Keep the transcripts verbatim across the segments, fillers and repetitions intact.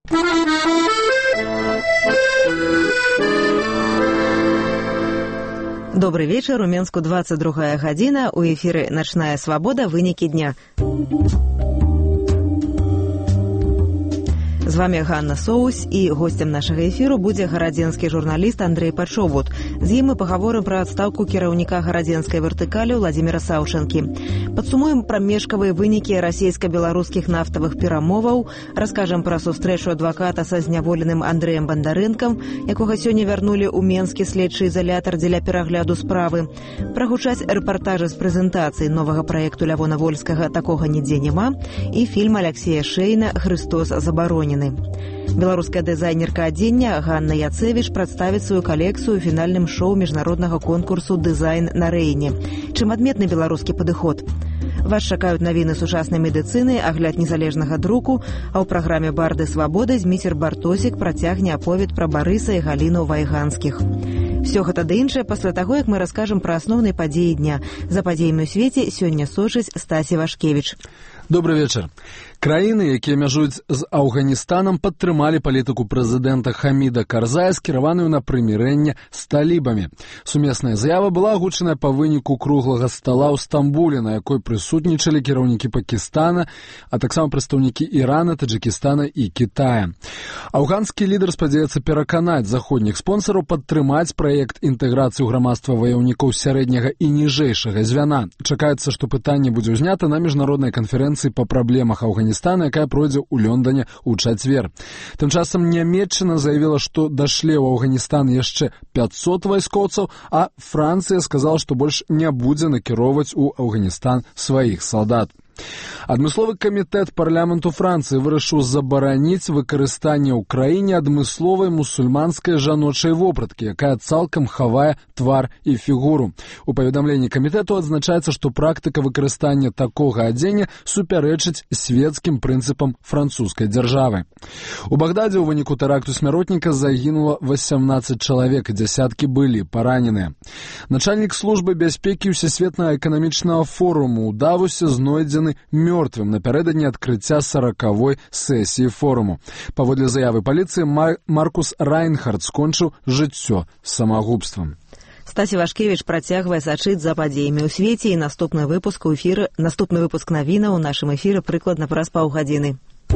Добрый вечер. У Менску двадцать другая гадзіна. У эфіры «Начная свобода. Вынікі дня». З вами Ганна Соусь, і гостем нашага эфіру будзе гарадзенскі журналіст Андрей Пачовут. З ім мы пагаворым пра адстаўку кіраўніка гарадзенскай вертыкалі Владзіміра Саўчанкі. Падсумуем прамежкавыя вынікі расійска-беларускіх нафтавых перамоваў, раскажам пра сустрэчу адваката са зняволеным Андрэем Бандарэнкам, якога сёння вярнулі ў Менскі следчы ізалятар дзеля перагляду справы. Прагучаць рэпартажы з прэзентацыі новага праекту Лявона Вольскага «Такога нідзе няма» і фільм Аляксея Шэйна «Хрыстос забаронены». Беларуская дызайнерка адзення Ганна Яцевіч прадставіць сваю калекцыю ў фінальным шоу міжнароднага конкурсу «Дызайн на Рэйне». Чым адметны беларускі падыход? Вас чакаюць навіны сучаснай медыцыны, агляд незалежнага друку, а ў праграме «Барды свабоды» Зміцер Бартосік працягне аповед пра Барыса і Галіну Вайганскіх. Всё гэта ды іншае пасля таго, як мы раскажам пра асноўныя падзеі дня. За падзеямі ў свеце сёння сочыць Стасі Вашкевіч. Добрый вечар. Краіны, якія мяжуюць з Афганістанам, падтрымалі палітыку прэзідэнта Хаміда Карзая, скіраваную на прымірэнне з талібамі. Сумесная заява была агучаная па выніку круглага стала ў Стамбуле, на якой прысутнічалі кіраўнікі Пакістана, а таксама прадстаўнікі Ірана, Таджыкістана і Кітая. Афганскі лідар спадзяецца пераканаць заходніх спонсараў падтрымаць праект інтэграцыі ў грамадства ваяўнікоў сярэдняга і ніжэйшага звяна. Чакаецца, што пытанне будзе ўзнята на міжнароднай канферэнцыі па праблемах Афганістана, якая пройдзе ў Лондоне ў чацвер. Тым часам Нямецчына заявіла, што дашле ў Афганістан яшчэ пяцьсот вайскоўцаў, а Францыя сказала, што больш не будзе накіроўваць у Афганістан сваіх салдат. Адмысловы камітэт парламенту Францыі вырашыў забараніць выкарыстанне ў краіне адмысловай мусульманскай жаночай вопраткі, якая цалкам хавае твар і фігуру. У паведамленні камітэту адзначаецца, што практыка выкарыстання такога адзення супярэчыць свецкім прынцыпам французскай дзяржавы. У Багдадзе ў выніку тэракту смяротніка загінула васямнаццаць чалавек, дзясяткі былі параненыя. Начальнік службы бяспекі ўсесветнага эканамічнага форуму ў Давосе знойдзены мёртвым напярэдадні адкрыцця саракавой сесіі форуму. Паводле заявы паліцыі, Мар- Маркус Райнхард скончыў жыццё самагубствам. Стасі Вашкевіч працягвае сачыць за падзеямі ў свеце, і наступны выпуск у эфіры, наступны выпуск навінаў у нашым эфіры прыкладна праз паўгадзіны.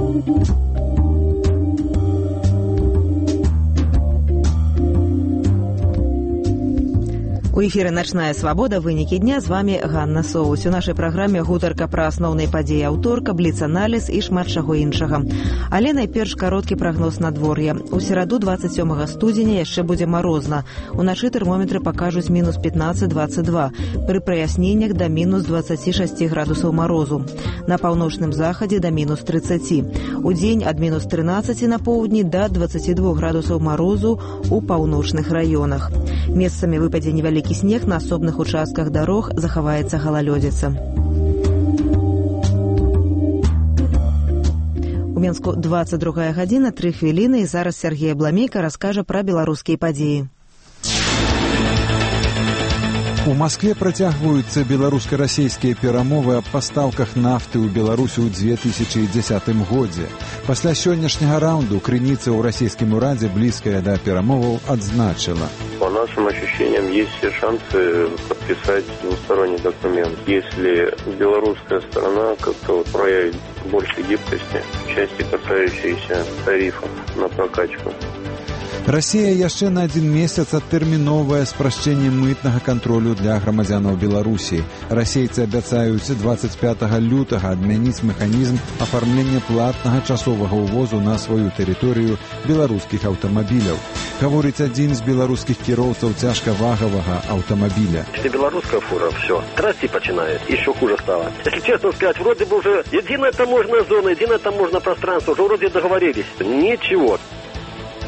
У эфіры «Начная свобода. Вынікі дня». З вами Ганна Соусь. У нашай праграме гутарка пра асноўныя падзеі аўторка, бліц-аналіз і шмат чаго іншага. Але найперш кароткі прагноз надвор'я. У сераду двадцать сёмага студзеня яшчэ будзе марозна. Уначы тэрмометры пакажуць мінус пятнаццаць двадцать два, пры праясненнях да мінус двадцать шэсць градусаў марозу. На паўночным захадзе да мінус тридцать. У дзень ад мінус трынаццаць на поўдні да двадцати двух градусаў марозу у паўночных раёнах. Месцамі выпадзе невялікі снег, на асобных участках дарог захаваецца галалёдзіца. У Менску двадцать другая гадзіна, тры хвіліны, і зараз Сергей Абламейка раскажа пра беларускія падзеі. У Маскве працягваюцца беларуска-расійскія перамовы аб пастаўках нафты ў Беларусі ў две тысячи дзесятым годзе. Пасля сённяшняга раунду крыніца ў расійскім урадзе, блізкая да перамоваў, адзначыла: по нашим ощущениям, есть все шансы подписать двусторонний документ, если белорусская сторона как-то проявит больше гибкости в части, касающейся тарифов на прокачку. Расія яшчэ на адзін месяц адтэрміновае спрашчэнне мытнага кантролю для грамадзянаў Беларусі. Расейцы абяцаюць двадцать пятага лютага адмяніць механізм афармлення платнага часовага ўвозу на сваю тэрыторыю беларускіх аўтамабіляў. Гаворыць адзін з беларускіх кіроўцаў цяжкавагавага аўтамабіля. Если белорусская фура, все, трасти починает, еще хуже стало. Если честно сказать, вроде бы уже единая таможенная зона, единое таможенное пространство, уже вроде договорились. Ничего.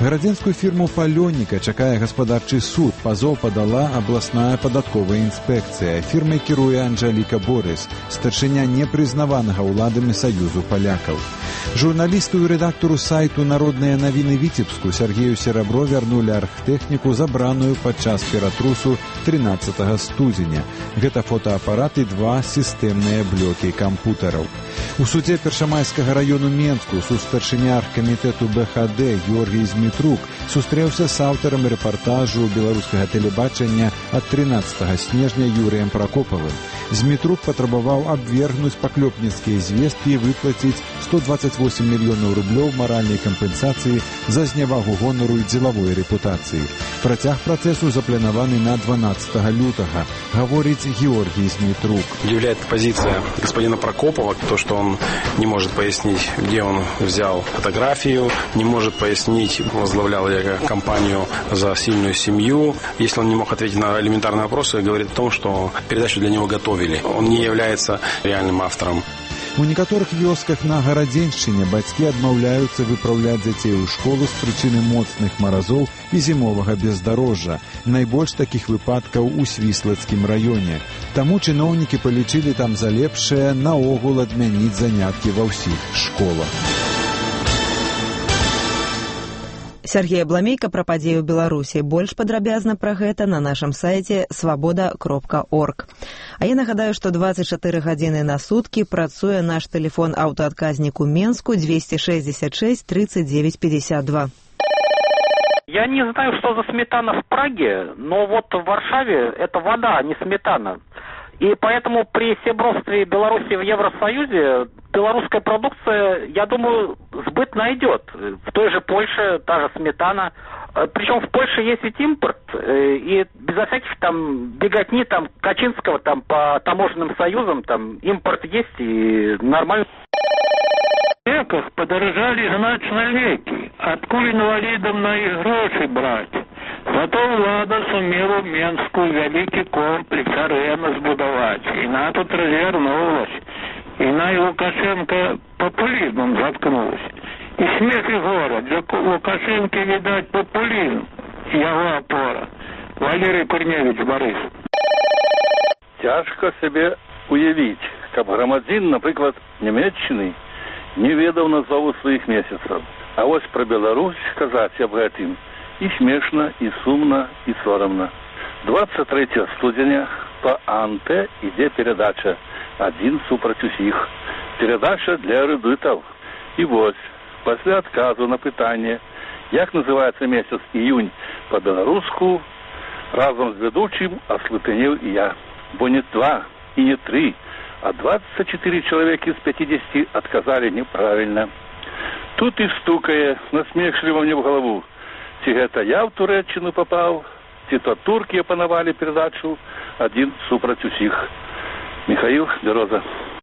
Гарадзенскую фірму «Палёніка» чакае гаспадарчы суд. Пазоў падала абласная падатковая інспекцыя. Фірмай кіруе Анжэліка Борыс, старшыня непрызнаванага ўладамі Саюзу палякаў. Журналісту і рэдактару сайту «Народныя навіны Віцебску» Сергею Серабро вярнулі архтэхніку, забраную падчас ператрусу трынаццатага студзеня. Гэта фотоапарат і два сістэмныя блокі кампутараў. У судзе Першамайскага раёну Менску сустаршыня аргкамітэту бэ ха дэ Георгій Змітрук сустрэўся з аўтарам рэпартажу беларускага тэлебачання ад трынаццатага снежня Юрыем Пракопавым. Змітрук патрабаваў абвергнуць паклёпніцкія звесткі і выплаціць сто дваццаць восем мільёнаў рублёў маральнай кампенсацыі за знявагу гонару і дзелавой рэпутацыі. Працяг працэсу запланаваны на дванаццатага лютага, гаворыць Георгій Змітрук. Удивляет позиция господина Прокопова, то, что он не может пояснить, где он взял фотографию, не может пояснить, возглавлял я компанию за сильную семью. Если он не мог ответить на элементарные вопросы, говорит о том, что передачу для него готовили. Он не является реальным автором. У некаторых вёсках на Гарадзеншчыне бацькі адмаўляюцца выпраўляць дзяцей у школу з прычыны моцных маразоў і зімовага бездарожжа. Найбольш такіх выпадкаў у Свіслацкім раёне. Таму чыноўнікі палічылі там за лепшае наогул адмяніць заняткі ва ўсіх школах. Сергей Бламейка пра падзеі ў Беларусі. Больш падрабязна пра гэта на нашым сайце свабода кропка орг. А я нагадаю, што дваццаць чатыры гадзіны на суткі працуе наш тэлефон аўтаадказнік у Менску двести шестьдесят шесть тридцать девять пятьдесят два. Я не знаю, что за сметана в Праге, но вот в Варшаве это вода, а не сметана. И поэтому при всебродстве Беларуси в Евросоюзе белорусская продукция, я думаю, сбыт найдет. В той же Польше та же сметана. Причем в Польше есть ведь импорт, и безо всяких там беготни там Качинского там по таможенным союзам там импорт есть и нормально. В веках подорожали значно леки. Откуда инвалидам на их гроши брать? Зато влада сумела в Менску великий комплекс арена сбудовать. И она тут развернулась. И на Лукашенко популизмом заткнулась. И смех и горе. Для Лукашенко, видать, популизм. Его опора. Валерий Корневич, Борис. Тяжко себе уявить, как громадзин, например, Німеччины, не ведаў назву своих месяцев. А вот про Беларусь сказать об этом и смешно, и сумно, и соромно. двадцать третьего студеня по АНТ іде передача «Один супротив усіх». Передача для эрудитов. И вот, после отказу на питание, як называется месяц июнь по-белоруску, разом с ведущим ослепенел и я. Бо не два и не три, а двадцать четыре человека из пятидесяти отказали неправильно. Тут и стукая насмешливо мне в голову. Ці гэта я в Туреччину попал, ці то турки опановали передачу «Один супротив усіх». Михаил Бероза.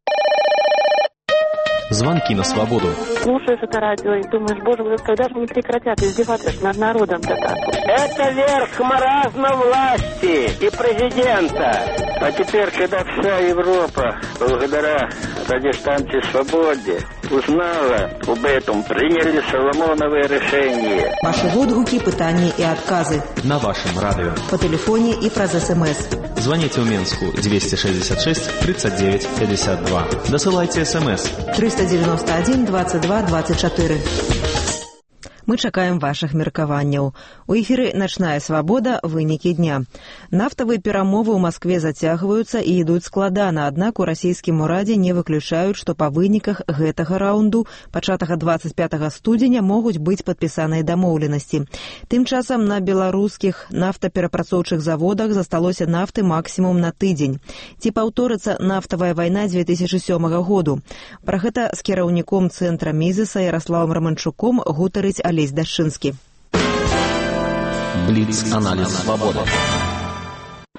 Звонки на свободу. Слушаешь это радио и думаешь, боже мой, когда же они прекратят издеваться над народом-то так? Это верх маразма власти и президента. А теперь, когда вся Европа, благодаря радиостанции «Свободе», узнала об этом, приняли Соломоновое решение. Ваши отгуки, пытания и отказы. На вашем радио. По телефоне и праз СМС. Звоните в Менску двести шестьдесят шесть тридцать девять пятьдесят два. Досылайте СМС. триста девяносто один двадцать два двадцать четыре. Мы чакаем вашых меркаванняў. У эфіры «Начная свабода. Вынікі дня». Нафтавыя перамовы ў Маскве зацягваюцца і ідуць складана, аднак у расійскім урадзе не выключаюць, што па выніках гэтага раунду пачатага двадцать пятага студзеня могуць быць падпісаныя дамоўленасці. Тым часам на беларускіх нафтаперапрацоўчых заводах засталося нафты максімум на тыдзень. Ці паўторыцца нафтавая вайна две тысячи сёмага году? Пра гэта з кіраўніком цэнтра Мізеса Яраславам Раманчуком гутарыць Олесь Дашчынскі. Бліц-аналіз свабоды.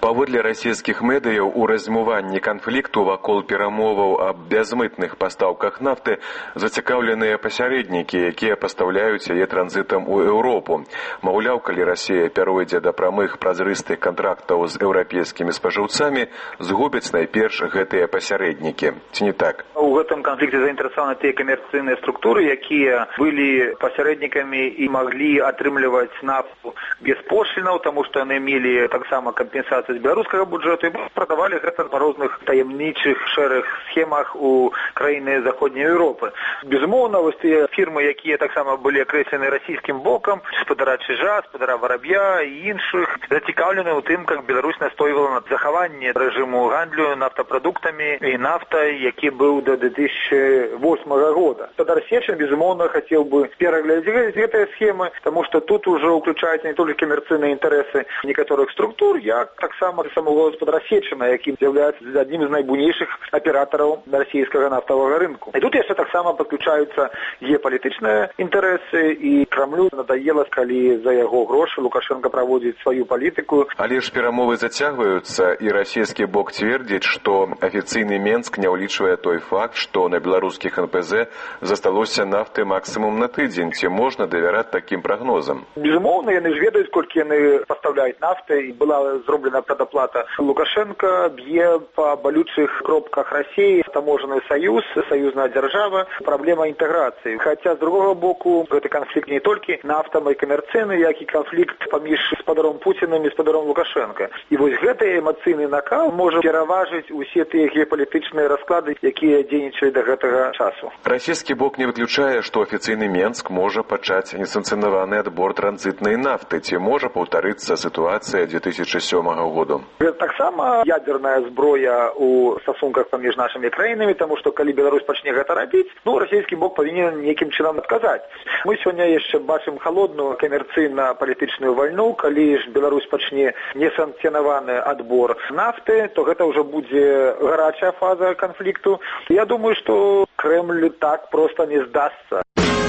Паводле расійскіх медыяў, у размыванні канфлікту вакол перамоваў аб бязмытных пастаўках нафты зацікаўленыя пасярэднікі, якія пастаўляюць яе транзітам у Еўропу. Маўляў, калі Расія пяройдзе да прамых празрыстых кантрактаў з еўрапейскімі спажыўцамі, згубяць найперш гэтыя пасярэднікі. Ці не так? У гэтым канфлікце заінтарэсаваны тыя камерцыйныя структуры, якія былі пасярэднікамі і маглі атрымліваць нафту без пошлінаў, таму што яны мелі таксама кампенсацыю з беларускага бюджэту і прадавалі гэта па розных таямнічых шэрых схемах у краіны заходняй Еўропы. Безумоўна, вось тыя фірмы, якія таксама былі акрэслены расійскім бокам, спадара Чижа, спадара Вороб'я і іншых, зацікаўлены ў тым, как Беларусь настойвала на захаванні рэжыму гандлю нафтапрадуктамі і нафтай, які быў до две тысячи восьмого года. Спадар Сечин, безумоўна, хацеў бы пераглядзець гэтыя схемы, таму што тут ужо ўключаюцца не толькі камерцыйныя інтарэсы некаторых структур, як таксама самого спадара Сечина, які з'яўляецца аднім з найбуйнейшых аператараў расійскага нафтавага рынку. І тут яшчэ таксама падключаюцца геапалітычныя інтарэсы, і Крамлю надоела, калі за яго грошы Лукашенко праводзіць сваю палітыку. Але ж перамовы зацягваюцца, і расійскі бок цвердзіць, што афіцыйны Менск не ўлічвае той факт, што на беларускіх эн пэ зэ засталося нафты максімум на тыдзень. Ці можна давяраць такім прагнозам? Безумоўна, яны ж ведаюць, колькі яны пастаўляюць нафты, і была зроблена прадаплата. Лукашенко б'е па балючых кропках Расіі, таможенны саюз, саюзная дзяржава, праблема інтэграцыі. Хаця, з другога боку, гэты канфлікт не толькі нафтам і камерцыйны, як і канфлікт паміж спадаром Пуціным і спадаром Лукашенко. І вось гэты эмацыйны накал можа пераважыць усе тыя геапалітычныя расклады, якія дзейнічалі да гэтага часу. Расійскі бок не выключае, што афіцыйны Менск можа пачаць несанкцыянаваны адбор транзітнай нафты. Ці можа паўтарыцца сітуацыя две тысячи сёмага году? Гэта таксама ядерная зброя у стасунках паміж нашымі краінамі, таму што калі Беларусь пачне гэта рабіць, ну, расійскі бок павінен нейкім чынам адказаць. Мы сёння яшчэ бачым халодную камерцыйна-палітычную вайну. Калі ж Беларусь пачне несанкцыянаваны адбор нафты, то гэта ўжо будзе гарачая фаза канфлікту. Я думаю, што Кремль так проста не здасца.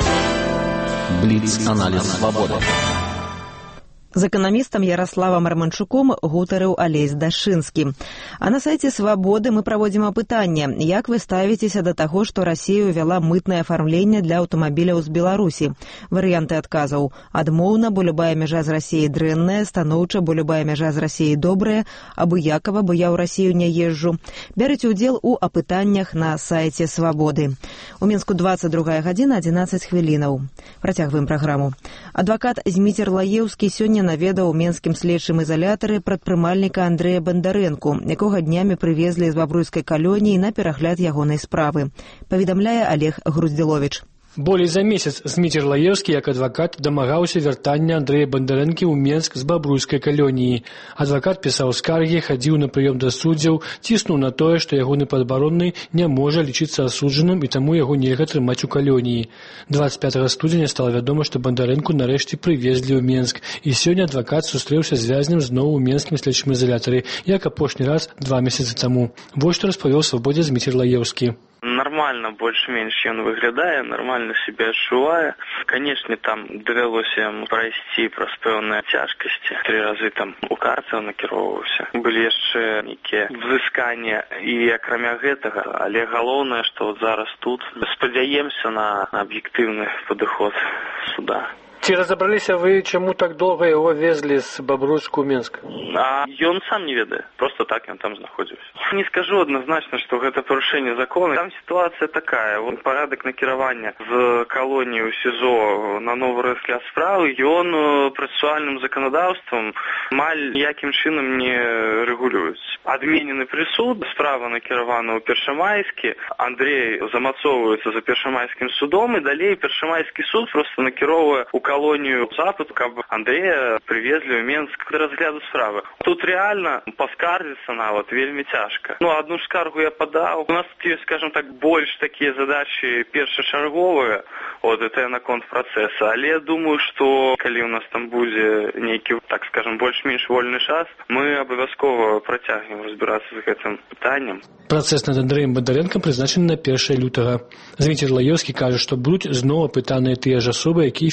Бліц-аналіз свабоды. З эканамістам Ярославам Романчуком гутарыў Алесь Дашынскі. А на сайце «Свабоды» мы праводзім апытанне. Як вы ставіцеся да таго, што Расія ўвяла мытнае афармленне для аўтамабіляў з Беларусі? Варыянты адказаў: адмоўна, бо любая мяжа з Расіяй дрэнная, станоўча, бо любая мяжа з Расіяй добрая, абыякава, бо я ў Расію не езджу. Бярыце ўдзел у апытаннях на сайце «Свабоды». У Мінску двадцать другая гадзіна, одиннадцать хвілінаў. Працягваем праграму. Адвакат Зміцер Лаеўскі сёння наведаў у менскім следчым ізалятары прадпрымальніка Андрэя Бандарэнку, якога днямі прывезлі з бабруйскай калоніі на перагляд ягонай справы. Паведамляе Олег Груздзіловіч. Болей за месяц Зміцер Лаеўскі, як адвакат, дамагаўся вяртання Андрэя Бандарэнкі ў Менск з бабруйскай калоніі. Адвакат пісаў скаргі, хадзіў на прыём да суддзяў, ціснуў на тое, што ягоны падабаронны не можа лічыцца асуджаным і таму яго нельга трымаць у калоніі. двадцать пятого студзеня стала вядома, што Бандарэнку нарэшце прывезлі ў Менск, і сёння адвакат сустрэўся з вязнем зноў у менскім следчым ізалятары, як апошні раз два месяцы таму. Вось што распавёў «Свабодзе» Зміцер Лаеўскі. Нормально, больш-менш ён выглядае, нормально себе адчувае. Канешне, там давялося яму прайсці праз пэўныя цяжкасці. Тры разы там у карцер накіроўваўся. Былі яшчэ нейкія взысканні і акрамя гэтага, але галоўнае, што вот зараз тут спадзяемся на аб'ектыўны падыход суда. Ці разабраліся вы, чаму так доўга яго везлі з Бабруйску ў Менск? А ён сам не ведае, просто так ён там знаходзіўся. Не скажу адназначна, што гэта парушэнне закона. Там сітуацыя такая, вот парадак накіравання з калоніі ў СІЗО на новы разгляд справы, ён працэсуальным заканадаўствам амаль ніякім чынам не рэгулюецца. Адменены прысуд, справа накіравана ў Першамайскі, Андрей замацоўваецца за Першамайскім судом, і далей Першамайскі суд просто накіроўвае ў колонию Запад, каб Андрея привезли в Минск до разгляду справы. Тут реально поскардиться нават вельмі цяжка. Ну, одну скаргу я подал. У нас, скажем так, больше такие задачи першачарговые, вот это наконт процесса. Але я думаю, что калі у нас там будзе нейкі, так скажем, больш-менш вольны час, мы абавязкова працягнем разбираться з гэтым пытаннем. Працэс над Андрэем Бандарэнкам прызначаны на першае лютага. Зміцер Лаеўскі кажа, што будуць зноў апытаныя тыя ж асобы, якія фігуравалі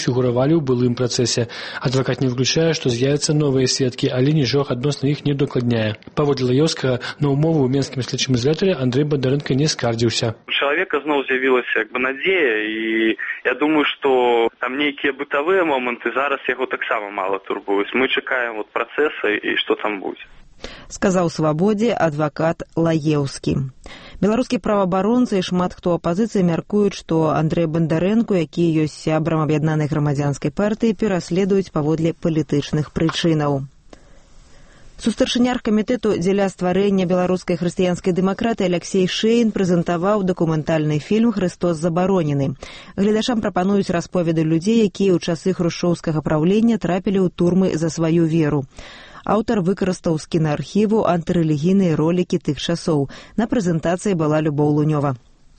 падтрымалі ў былым працэсе. Адвакат не выключае, што з'явяцца новыя сведкі, але нічога адносна іх не дакладняе. Паводле Лаёўскага, на ўмовы ў менскім следчым ізалятары Андрэй Бондарэнка не скардзіўся. У чалавека зноў з'явілася як бы надзея, і я думаю, што там нейкія бытавыя моманты зараз яго таксама мала турбуюць. Мы чакаем вот працэса і што там будзе. Сказаў Свабодзе адвакат Лаеўскі. Беларускі праваабаронцы і шмат хто апазіцыі мяркуюць, што Андрэй Бондарэнку, які ёсць сябрам аб'яднанай грамадзянскай партыі, пераследуюць паводле палітычных прычынаў. Сустаршыня аргкамітэту дзеля стварэння беларускай хрысціянскай дэмакратыі Алексей Шейн прэзентаваў дакументальны фільм «Хрыстос забаронены». Гледачам прапануюць расповеды людзей, якія ў часы хрушчоўскага праўлення трапілі ў турмы за сваю веру. Аўтар выкарыстаў з кінаархіву антырэлігійныя ролікі тых часоў. На прэзентацыі была Любоў Лунёва.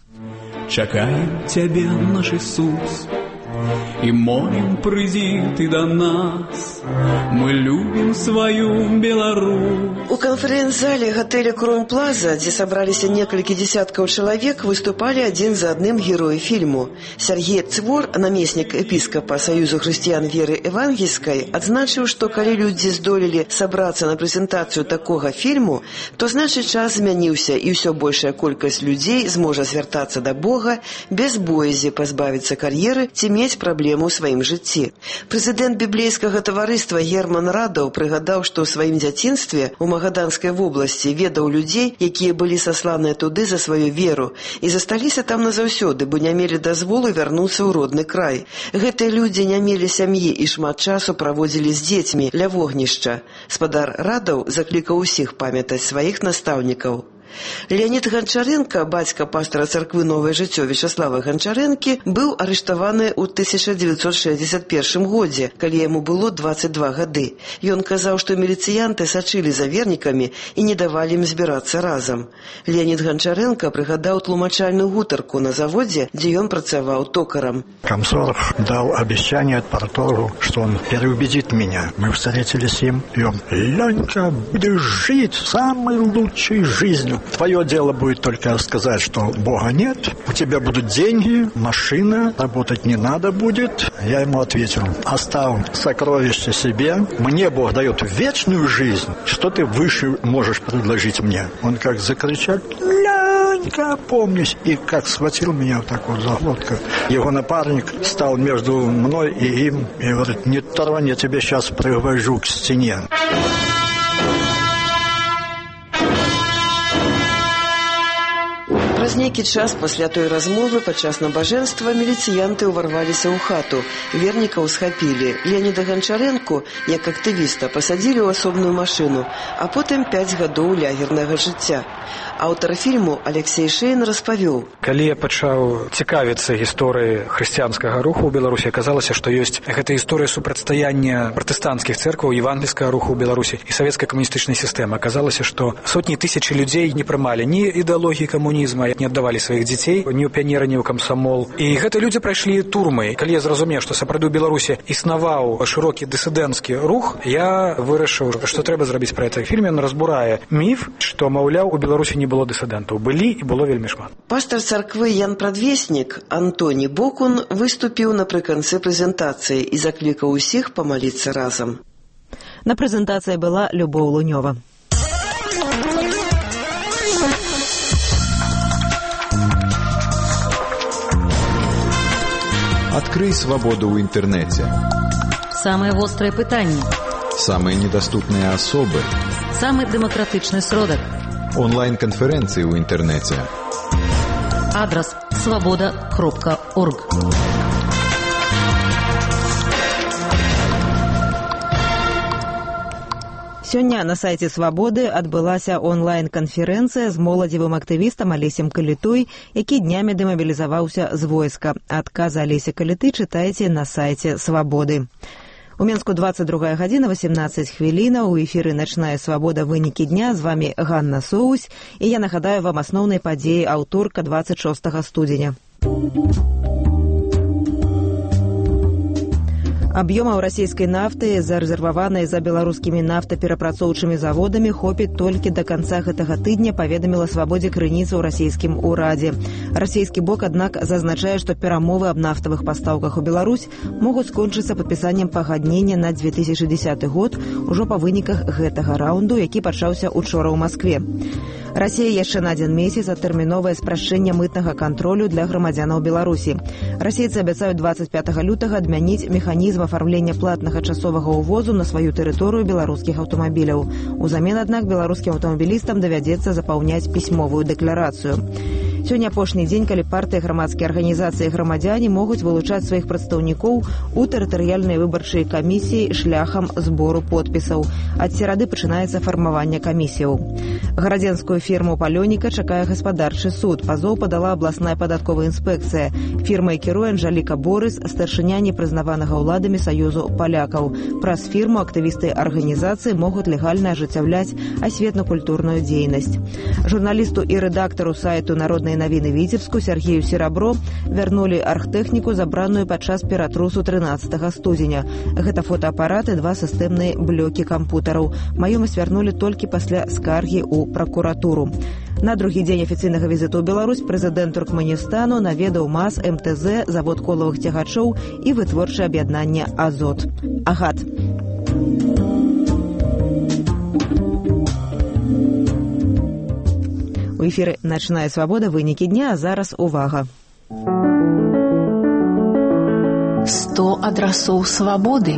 Чакаем цябе, наш Ісус, и молим, приди ты до нас. Мы любим свою Беларусь. У канферэнц-зале гатэля Кромплаза, дзе сабраліся некалькі дзесяткаў чалавек, выступалі адзін за адным героі фільму. Сергей Цвор, намеснік епіскапа Саюзу хрысціян веры евангельскай, адзначыў, што калі людзі здолелі сабрацца на прэзентацыю такога фільму, то значыць час змяніўся, і ўсё большая колькасць людзей зможа звяртацца да Бога без боязі пазбавіцца кар'еры ці мець праблему ў сваім жыцці. Прэзідэнт біблейскага таварыства Герман Радаў прыгадаў, што ў сваім дзяцінстве ў Магаданскай вобласці ведаў людзей, якія былі сасланыя туды за сваю веру і засталіся там назаўсёды, бо не мелі дазволу вярнуцца ў родны край. Гэтыя людзі не мелі сям'і і шмат часу праводзілі з дзецьмі ля вогнішча. Спадар Радаў заклікаў усіх памятаць сваіх настаўнікаў. Леонид Гончаренко, бацька пастора царквы «Новае жыццё» Вячаслава Гончаренкі, быў арыштаваны ў тысяча дзевяцьсот шэсцьдзесят першым годзе, калі яму было дваццаць два гады. Ён казаў, што міліцыянты сачылі за вернікамі і не давалі ім збірацца разам. Леонид Гончаренко прыгадаў тлумачальную гутарку на заводзе, дзе ён працаваў токарам. Комсоров дал обещание парторгу, что он переубедит меня. Мы встретились с ним, и он: «Ленька, будешь жить самой лучшей жизнью. Твое дело будет только сказать, что Бога нет, у тебя будут деньги, машина, работать не надо будет». Я ему ответил: «Оставь сокровище себе, мне Бог дает вечную жизнь, что ты выше можешь предложить мне?» Он как закричал: «Ленька, помнись!» И как схватил меня вот так вот за глотку. Его напарник стал между мной и им и говорит: «Не тронь, я тебя сейчас пригвожу к стене». Праз нейкі час пасля той размовы падчас набажэнства міліцыянты ўварваліся ў хату. Вернікаў схапілі. Леоніда Гончаренку, як актывіста, пасадзілі ў асобную машыну, а потым пяць гадоў лягернага жыцця. Аўтар фільму Алексей Шейн распавёў: «Калі я пачаў цікавіцца гісторыяй хрысціянскага руху ў Беларусі, аказалася, што ёсць гэта гісторыя супрацьстаяння пратэстанцкіх цэркваў, евангельскага руху ў Беларусі і савецкай камуністычнай сістэмы. Аказалася, што сотні тысячы людзей не прымалі ні ідэалогіі камунізма, не аддавалі сваіх дзяцей ні ў піянеры, ні ў камсамол. І гэта людзі прайшлі турмы. Калі я зразумеў, што сапраўды ў Беларусі існаваў шырокі дысідэнцкі рух, я вырашыў, што трэба зрабіць пра гэта фільм. Ён разбурае міф, што, маўляў, у Беларусі не было дысідэнтаў. Былі і было вельмі шмат. Пастар царквы Ян Прадвеснік Антоні Бокун выступіў напрыканцы прэзентацыі і заклікаў усіх памаліцца разам. На прэзентацыі была Любоў Лунёва. Открой свободу в интернете. Самые острые пытания. Самые недоступные особы. Самый демократичный сродок. Онлайн-конференции в интернете. Адрес свобода кропка орг. Сёння на сайце «Свабоды» адбылася онлайн-канферэнцыя з моладзевым актывістам Алесем Калітой, які днямі дэмабілізаваўся з войска. Адказы Алеся Каліты чытайце на сайце «Свабоды». У Менску двадцать другая гадзіна, восемнадцать хвілінаў. У эфіры «Начная свабода. Вынікі дня». З вами Ганна Соусь. І я нагадаю вам асноўныя падзеі аўторка двадцать шостага студзеня. Аб'ёмаў расійскай нафты, зарэзерваванай за беларускімі нафтаперапрацоўчымі заводамі, хопіць толькі да канца гэтага тыдня, паведаміла «Свабодзе» крыніца ў расійскім урадзе. Расійскі бок, аднак, зазначае, што перамовы аб нафтавых пастаўках у Беларусь могуць скончыцца падпісаннем пагаднення на две тысячы дзесяты год ужо па выніках гэтага раунду, які пачаўся учора ў Маскве. Расія яшчэ на адзін месяц адтэрміновае спрашчэнне мытнага кантролю для грамадзянаў Беларусі. Расейцы абяцаюць дваццаць пятага лютага адмяніць механізм афармлення платнага часовага ўвозу на сваю тэрыторыю беларускіх аўтамабіляў. Узамен, аднак, беларускім аўтамабілістам давядзецца запаўняць пісьмовую дэкларацыю. Сёння апошні дзень, калі партыі, грамадскія арганізацыі і грамадзяне могуць вылучаць сваіх прадстаўнікоў у тэрытарыяльнай выбарчай камісіі шляхам збору подпісаў. Ад серады пачынаецца фармаванне камісіяў. Гарадзенскую фірму «Палёніка» чакае гаспадарчы суд. Пазоў падала абласная падатковая інспекцыя. Фірмай кіруе Анжаліка Борыс, старшыня непрызнаванага ўладамі Саюзу палякаў. Праз фірму актывісты арганізацыі могуць легальна ажыццяўляць асветна-культурную дзейнасць. Журналісту і рэдактару сайту «Народнай навіны Віцебску» Сергею Серабро вярнулі архтэхніку, забраную падчас ператрусу трынаццатага студзеня. Гэта фотоапараты, два сістэмныя блокі кампутараў. Маёмасць вярнулі толькі пасля скаргі ў пракуратуру. На другі дзень афіцыйнага візіту ў Беларусь прэзідэнт Туркменістану наведаў МАЗ, эм тэ зэ, завод колавых цягачоў і вытворчае аб'яднанне «Азот». Агат. У эфіры «Начная свабода», вынікі дня, а зараз увага. сто адрасоў свабоды.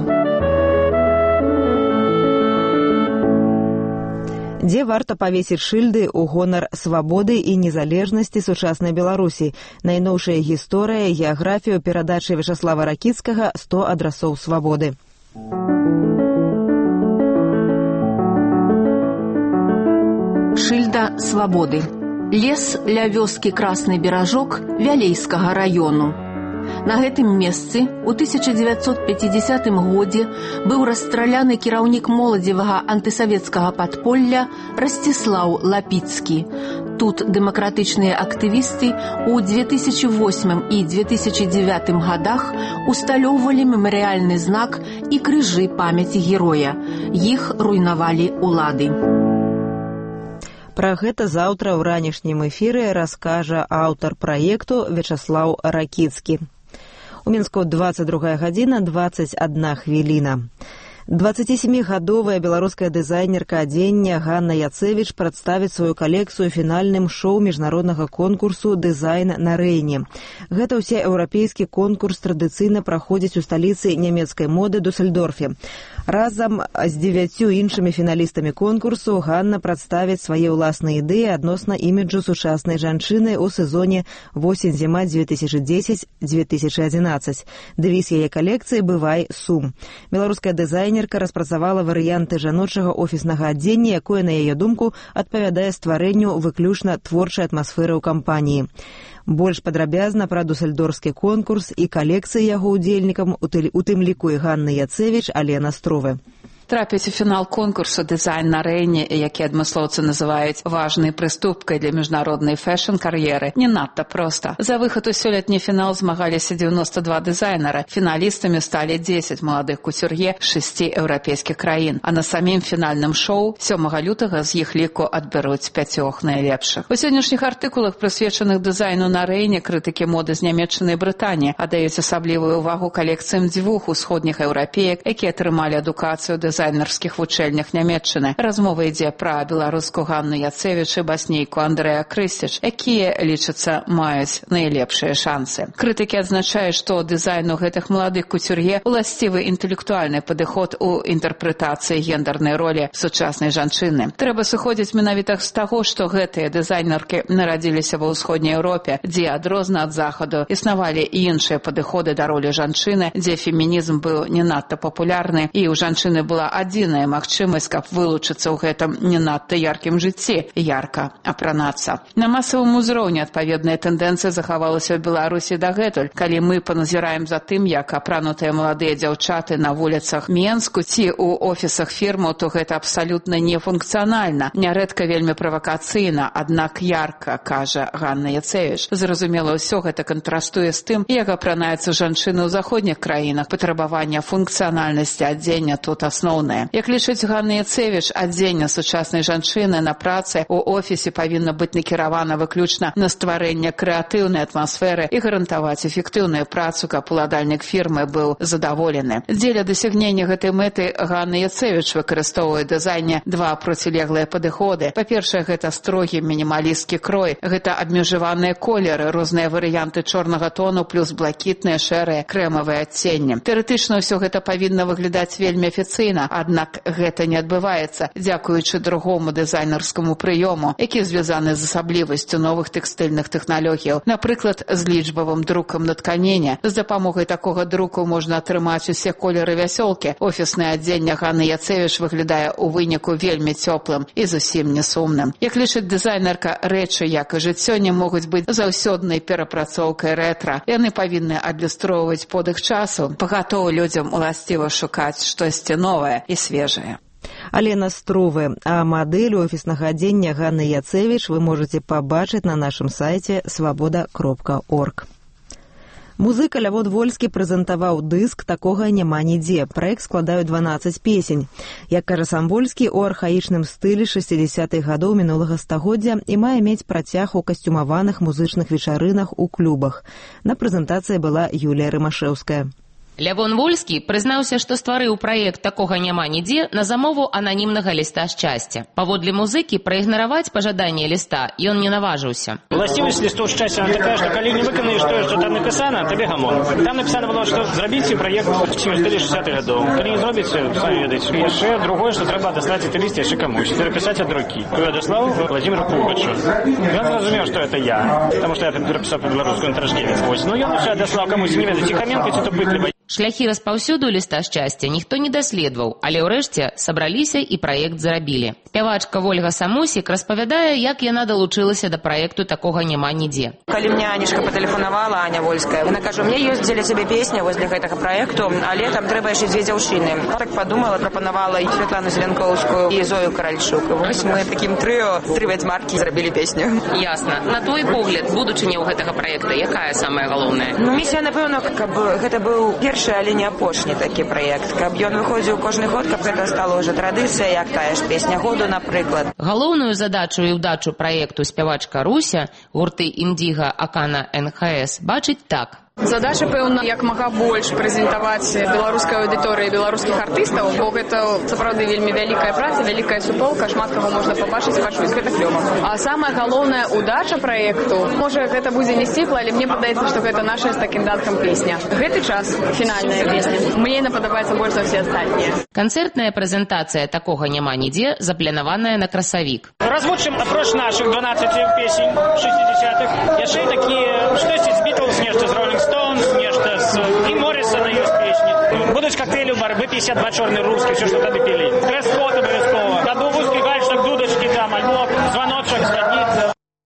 Дзе варта павесіць шыльды ў гонар свабоды і незалежнасці сучаснай Беларусі. Найноўшая гісторыя, геаграфію перадачы Вячаслава Ракіцкага «сто адрасоў свабоды». Шыльда свабоды. Лес ля вёскі Красны Беражок Вялейскага раёну. На гэтым месцы ў тысяча дзевяцьсот пяцідзясятым годзе быў расстраляны кіраўнік моладзевага антысавецкага падполля Расціслаў Лапіцкі. Тут дэмакратычныя актывісты ў две тысячы восьмым і две тысячы дзевятым годах усталёўвалі мемарыяльны знак і крыжы памяці героя. Іх руйнавалі улады. Пра гэта заўтра ў ранішнім эфіры раскажа аўтар праекту Вячаслаў Ракіцкі. У Мінску дваццаць другая гадзіна, дваццаць адна хвіліна. дваццацісямігадовая беларуская дызайнерка адзення Ганна Яцэвіч прадставіць сваю калекцыю фінальным шоу міжнароднага конкурсу «Дызайн на Рэйне». Гэта ўсееўрапейскі конкурс традыцыйна праходзіць у сталіцы нямецкай моды Дюссельдорфе. Разам з дзевяццю іншымі фіналістамі конкурсу Ганна прадставіць свае ўласныя ідэі адносна іміджу сучаснай жанчыны ў сезоне восень-зіма две тысячи десять - две тысячи одиннадцать. Дэвіз яе калекцыі «Бывай сум». Беларуская дызайнерка распрацавала варыянты жаночага офіснага адзення, якое, на яе думку, адпавядае стварэнню выключна творчай атмасферы ў кампаніі. Больш падрабязна пра дусельдорфскі конкурс і калекцыі яго ўдзельнікам, у тым ліку і Ганны Яцэвіч, Алена Строве. Трапіць у фінал конкурсу «Дызайн на Рэйне», які адмыслоўцы называюць важнай прыступкай для міжнароднай фэшн-кар'еры, не надта проста. За выхад у сёлетні фінал змагаліся дзевяносто два дызайнера. Фіналістамі сталі дзесяць маладых куцюр'е з шасці еўрапейскіх краін. А на самім фінальным шоу сёмага лютага з іх ліку адбяруць пяцёх найлепшых. У сённяшніх артыкулах, прысвечаных дызайну на Рэйне, крытыкі моды з Нямецчыны і Брытаніі аддаюць асаблівую ўвагу калекцыям дзвюх усходніх еўрапеек, якія атрымалі адукацыю дызайну дызайнерскіх вучэльнях Нямецчыны. Размова ідзе пра беларускую Ганну Яцэвіч і баснейку Андрэя Крысціч, якія, лічацца, маюць найлепшыя шансы. Крытыкі адзначаюць, што дызайну гэтых маладых куцюр'е уласцівы інтэлектуальны падыход у інтэрпрэтацыі гендернай ролі сучаснай жанчыны. Трэба сыходзіць менавіта з таго, што гэтыя дызайнеркі нарадзіліся ва ўсходняй Еўропе, дзе адрозна ад захаду існавалі і іншыя падыходы да ролі жанчыны, дзе фемінізм быў не надта папулярны і ў жанчыны была адзіная магчымасць, каб вылучыцца ў гэтым не надта яркім жыцці, ярка апранацца. На масавым узроўні адпаведная тэндэнцыя захавалася ў Беларусі дагэтуль, калі мы паназіраем за тым, як апранутыя маладыя дзяўчаты на вуліцах Менску ці ў офісах фірмаў, то гэта абсалютна нефункцыянальна, нярэдка вельмі правакацыйна, аднак ярка, кажа Ганна Яцевіч. Зразумела, ўсё гэта кантрастуе з тым, як апранаюцца жанчыны ў заходніх краінах. Патрабаванне функцыянальнасці адзення тут асноўнае. Як лічыць Ганна Яцевіч, адзення сучаснай жанчыны на працы ў офісе павінна быць накіравана выключна на стварэнне крэатыўнай атмасферы і гарантаваць эфектыўную працу, каб уладальнік фірмы быў задаволены. Дзеля дасягнення гэтай мэты Ганна Яцевіч выкарыстоўвае дызайне два процілеглыя падыходы. Па-першае, гэта строгі мінімалістскі крой, гэта абмежаваныя колеры, розныя варыянты чорнага тону плюс блакітныя, шэрыя, крэмавыя адценні. Тэарэтычна ўсё гэта павінна выглядаць вельмі афіцыйна, аднак гэта не адбываецца, дзякуючы другому дызайнерскаму прыёму, які звязаны з асаблівасцю новых тэкстыльных тэхналогіяў, напрыклад, з лічбавым друкам на тканіне. З дапамогай такога друку можна атрымаць усе колеры вясёлкі. Офіснае адзенне Ганны Яцевіч выглядае ў выніку вельмі цёплым і зусім не сумным. Як лічыць дызайнерка, рэчы, як і жыццё, не могуць быць заўсёднай перапрацоўкай рэтра. Яны павінны адлюстроўваць подых часу. Пагатоў людзям уласціва шукаць штосьці новае і свежае. Алена Струве, а мадэль офіснага адзення Ганны Яцевіч вы можаце пабачыць на нашым сайце свабода кропка орг. Музыка Лявон Вольскі прэзентаваў дыск «Такога няма нідзе». Праект складаюць дванаццаць песень. Як кажа сам Вольскі, у архаічным стылі шэсцідзесятых гадоў мінулага стагоддзя і мае мець працяг у касцюмаваных музычных вечарынах у клубах. На прэзентацыі была Юлія Рымашэўская. Лявон Вольскі прызнаўся, што стварыў праект «Такога няма нідзе» на замову ананімнага ліста шчасця. Паводле музыкі праігнараваць пажаданне ліста ён не наважыўся. Уласцівасць лісту шчасця такая, што калі не выканаеш тое, што там напісана, табе гамон. Там напісана было, што зрабіце праект ў стылі шэсцідзесятых гадоў. Калі не зробіце, самі ведаеце. Яшчэ другое, што трэба даслаць гэты ліст яшчэ камусь, перапісаць ад рукі. Я даслаў Владзіміру Пугачу. Ён зразумеў, што гэта я, таму што я перапісаў па-беларуску на Тражгевец. Вось, ну ён яшчэ даслаў камусь, не ведаеце, каменка ці то пытліва. Шляхі распаўсюду ліста шчасця ніхто не даследаваў, але ўрэшце сабраліся і праект зрабілі. Спявачка Вольга Самусік распавядае, як яна далучылася да праекту «Такога няма нідзе». Калі мне Анечка патэлефанавала, Аня Вольская, яна кажа, у меня ёсць дзеля цябе песня возле гэтага праекту, але там трэба яшчэ дзве дзяўчыны. Так падумала, прапанавала і Святлану Зеленкоўскую, і Зою Каральчук. Вось мы такім трыо, тры вядзьмаркі зрабілі песню. Ясна. На твой погляд, будучыня ў гэтага праекта, якая самая галоўная? Ну, місія, напэўна, каб гэта быў першы, але не апошні такі праект. Каб ён выходзіў кожны год, каб гэта стала ўжо традыцыя, як тая ж песня году, напрыклад. Галоўную задачу і ўдачу праекту спявачка Руся, гурты Індзіга, Акана, эн ха эс бачыць так. Задача, пэўна, як мага больш прэзентаваць беларускай аўдыторыі беларускіх артыстаў, бо гэта сапраўды вельмі вялікая праца, вялікая суполка, шмат каго можна пабачыць, пачуць, гэта клёва. А самая галоўная удача праекту, можа гэта будзе не сціпла, але мне падаецца, што гэта наша з такім даткам песня. Гэты час фінальная песня. Мне яна падабаецца больш за ўсе астатнія. Канцэртная прэзентацыя «Такога няма нідзе» запланаваная на красавік. Разводчым апроч нашых дванаццаці песень шэсцідзесятых, яшчэ і такія штосьці з Бітлз, нешта з Роллинг Стоунс, нешта з і Моррисона ёсць песні. Будуць коктейлі ў бар, бэ пятьдесят два чорны рускі, все, што тады пілі. Дресс-код абавязкова. Каб быў вузкі гальштук, дудачкі там, альбо званочак, спадніца.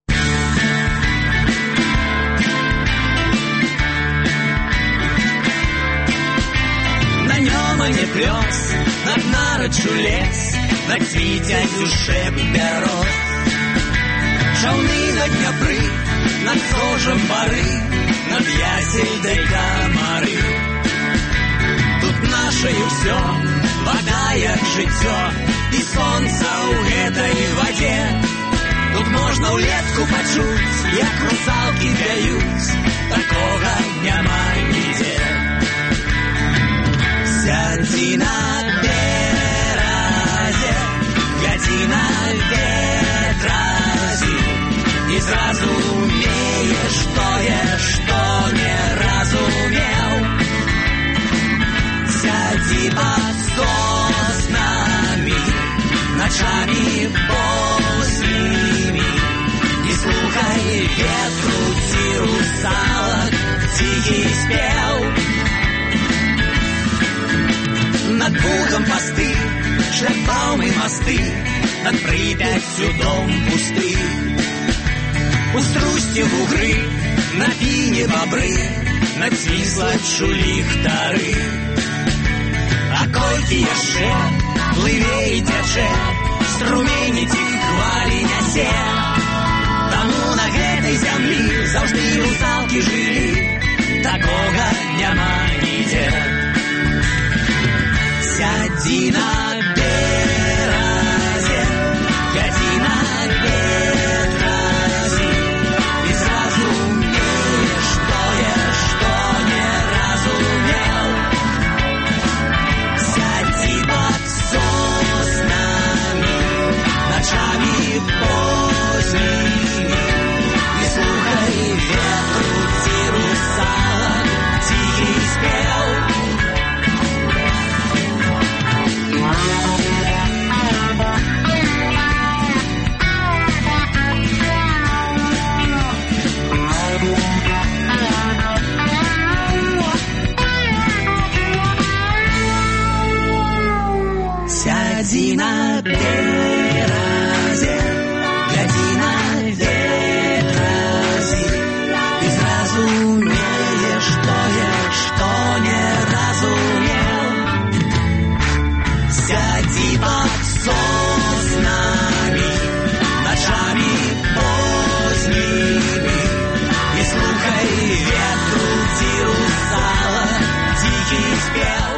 На нём а не плёс, над нарачу лес, над цвітязю шэп бярос. Чаўны на Дняпры, над сожам бары, над ясель да камары. Тут нашае ўсё, вода як жыццё, і сонца ў гэтай вадзе. Тут можна ўлетку пачуць, як русалкі пяюць, такога няма нідзе. Сядзі на беразе, глядзі на ветразі, і зразумееш тое, што не разумеў. Сядзі пад соснамі, начамі познімі, і слухай ветру ці русалак ціхі спеў. Над Бугам посты, шляхом и мосты, над Припятью дом пусты. У Струсьці вугры, на піне бобры, над Свіслаччу ліхтары. А колькі яшчэ плыве і цячэ, струмені ціх хвалі нясе. Таму на гэтай зямлі заўжды русалкі жылі, такога няма нідзе. Сядзі на беразе, глядзі на ветразі, і зразумееш тое, што не разумеў. Сядзі пад соснамі, начамі позімі, і слухай ветру ці русалак ціхі спеў. Сядзі на беразе, глядзі на ветразі, і зразумееш тое, што не разумеў. Сядзі пад соснамі, начамі позімі, і слухай ветру ці русалак ціхі спеў.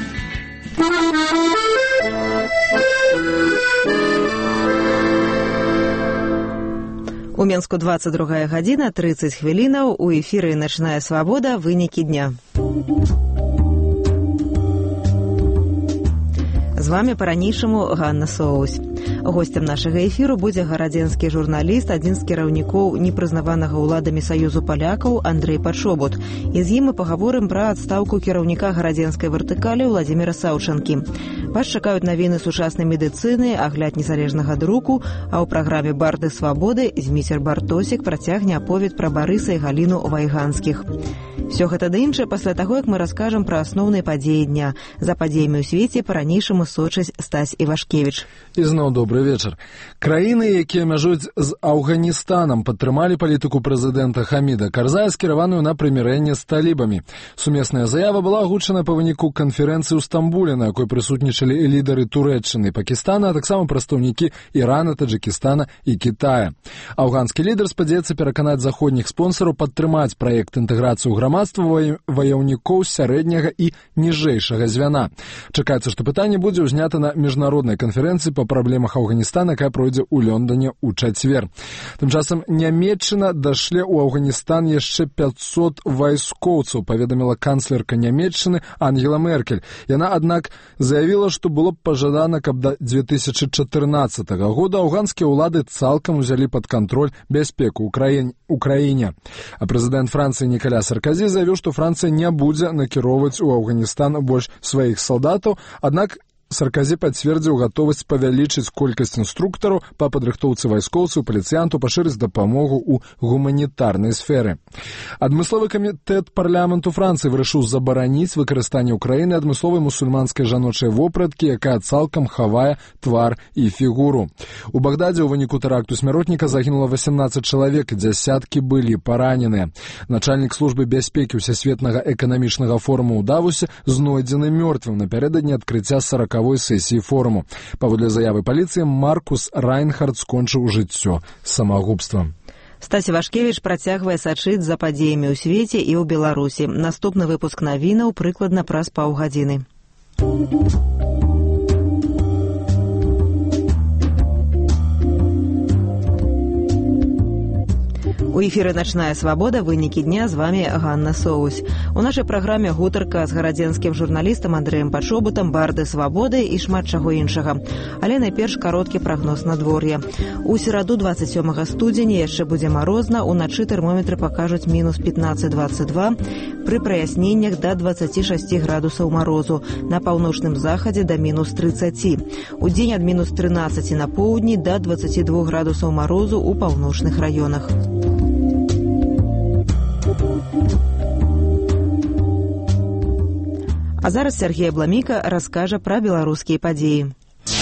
У Менску двадцать другая гадзіна, тридцать хвілінаў. У эфіры «Начная свабода. Вынікі дня». З вами па-ранейшаму Ганна Соусь. Гостем нашага эфіру будзе гарадзенскі журналіст, адзін з кіраўнікоў непрызнаванага ўладамі Саюзу палякаў Андрэй Пачобут. І з ім мы пагаворым пра адстаўку кіраўніка гарадзенскай вертыкалі Владзіміра Саўчанкі. Вас чакаюць навіны сучаснай медыцыны, агляд незалежнага друку, а ў праграме «Барды свабоды» Зміцер Бартосік працягне аповед пра Барыса і Галіну Вайганскіх. Все гэта да іншае пасля таго, як мы раскажам пра асноўныя падзеі дня. За падзеямі ў свеце па-ранейшаму сочыць Стась Івашкевіч. І зноў добры вечар. Краіны, якія мяжуюць з Афганістанам, падтрымалі палітыку прэзідэнта Хаміда Карзая, скіраваную на прымірэнне з талібамі. Сумесная заява была агучана па выніку канферэнцыі ў Стамбуле, на якой прысутнічалі лідары Турэччыны, Пакістана, а таксама прадстаўнікі Ірана, Таджыкістана і Кітая. Афганскі лідар спадзяецца пераканаць заходніх спонсараў падтрымаць праект інтэграцыю грамадства ваяўнікоў сярэдняга і ніжэйшага звяна. Чакаецца, што пытанне будзе ўзнята на міжнароднай канферэнцыі па праблемах Афганістана, якая пройдзе ў Лондоне ў чацвер. Тым часам Нямецчына дашле ў Афганістан яшчэ пятьсот вайскоўцаў, паведаміла канцлерка Нямецчыны Ангела Меркель. Яна, аднак, заявіла, што было б пажадана, каб да две тысячи чатырнаццатага года афганскія ўлады цалкам узялі пад кантроль бяспеку ў краіне. А прэзідэнт Францыі Нікаля Сарказі заявіў, што Францыя не будзе накіроўваць у Афганістан больш сваіх салдатаў, аднак Сарказі пацвердзіў гатовасць павялічыць колькасць інструктараў па падрыхтоўцы вайскоўцаў, паліцыянтаў, пашырыць дапамогу ў гуманітарнай сферы. Адмысловы камітэт парламенту Францыі вырашыў забараніць выкарыстанне ўкраіны адмысловай мусульманскай жаночай вопраткі, якая цалкам хавае твар і фігуру. У Багдадзе ў выніку тэракту смяротніка загінула восемнадцать чалавек, дзясяткі былі параненыя. Начальнік службы бяспекі ўсесветнага эканамічнага форума ў Давосе знойдзены мёртвым напярэдадні адкрыцця сорок сесіі форуму. Паводле заявы паліцыі, Маркус Райнхард скончыў жыццё самагубствам. Стась Івашкевіч працягвае сачыць за падзеямі ў свеце і ў Беларусі. Наступны выпуск навінаў прыкладна праз паўгадзіны. У эфіры «Начная свабода. Вынікі дня». З вами Ганна Соусь. У нашай праграме гутарка з гарадзенскім журналістам Андрэем Пачобутам, «Барды свабоды» і шмат чаго іншага. Але найперш кароткі прагноз надвор'я. У сераду двадцать сёмага студзеня яшчэ будзе марозна, уначы тэрмометры пакажуць мінус пятнадцать двадцать два, пры праясненнях да двадцати шасці градусаў марозу, на паўночным захадзе да мінус тридцати. У дзень ад мінус трынаццаці на поўдні да двадцати двух градусаў марозу ў паўночных раёнах. А зараз Сергей Абламіка раскажа пра беларускія падзеі.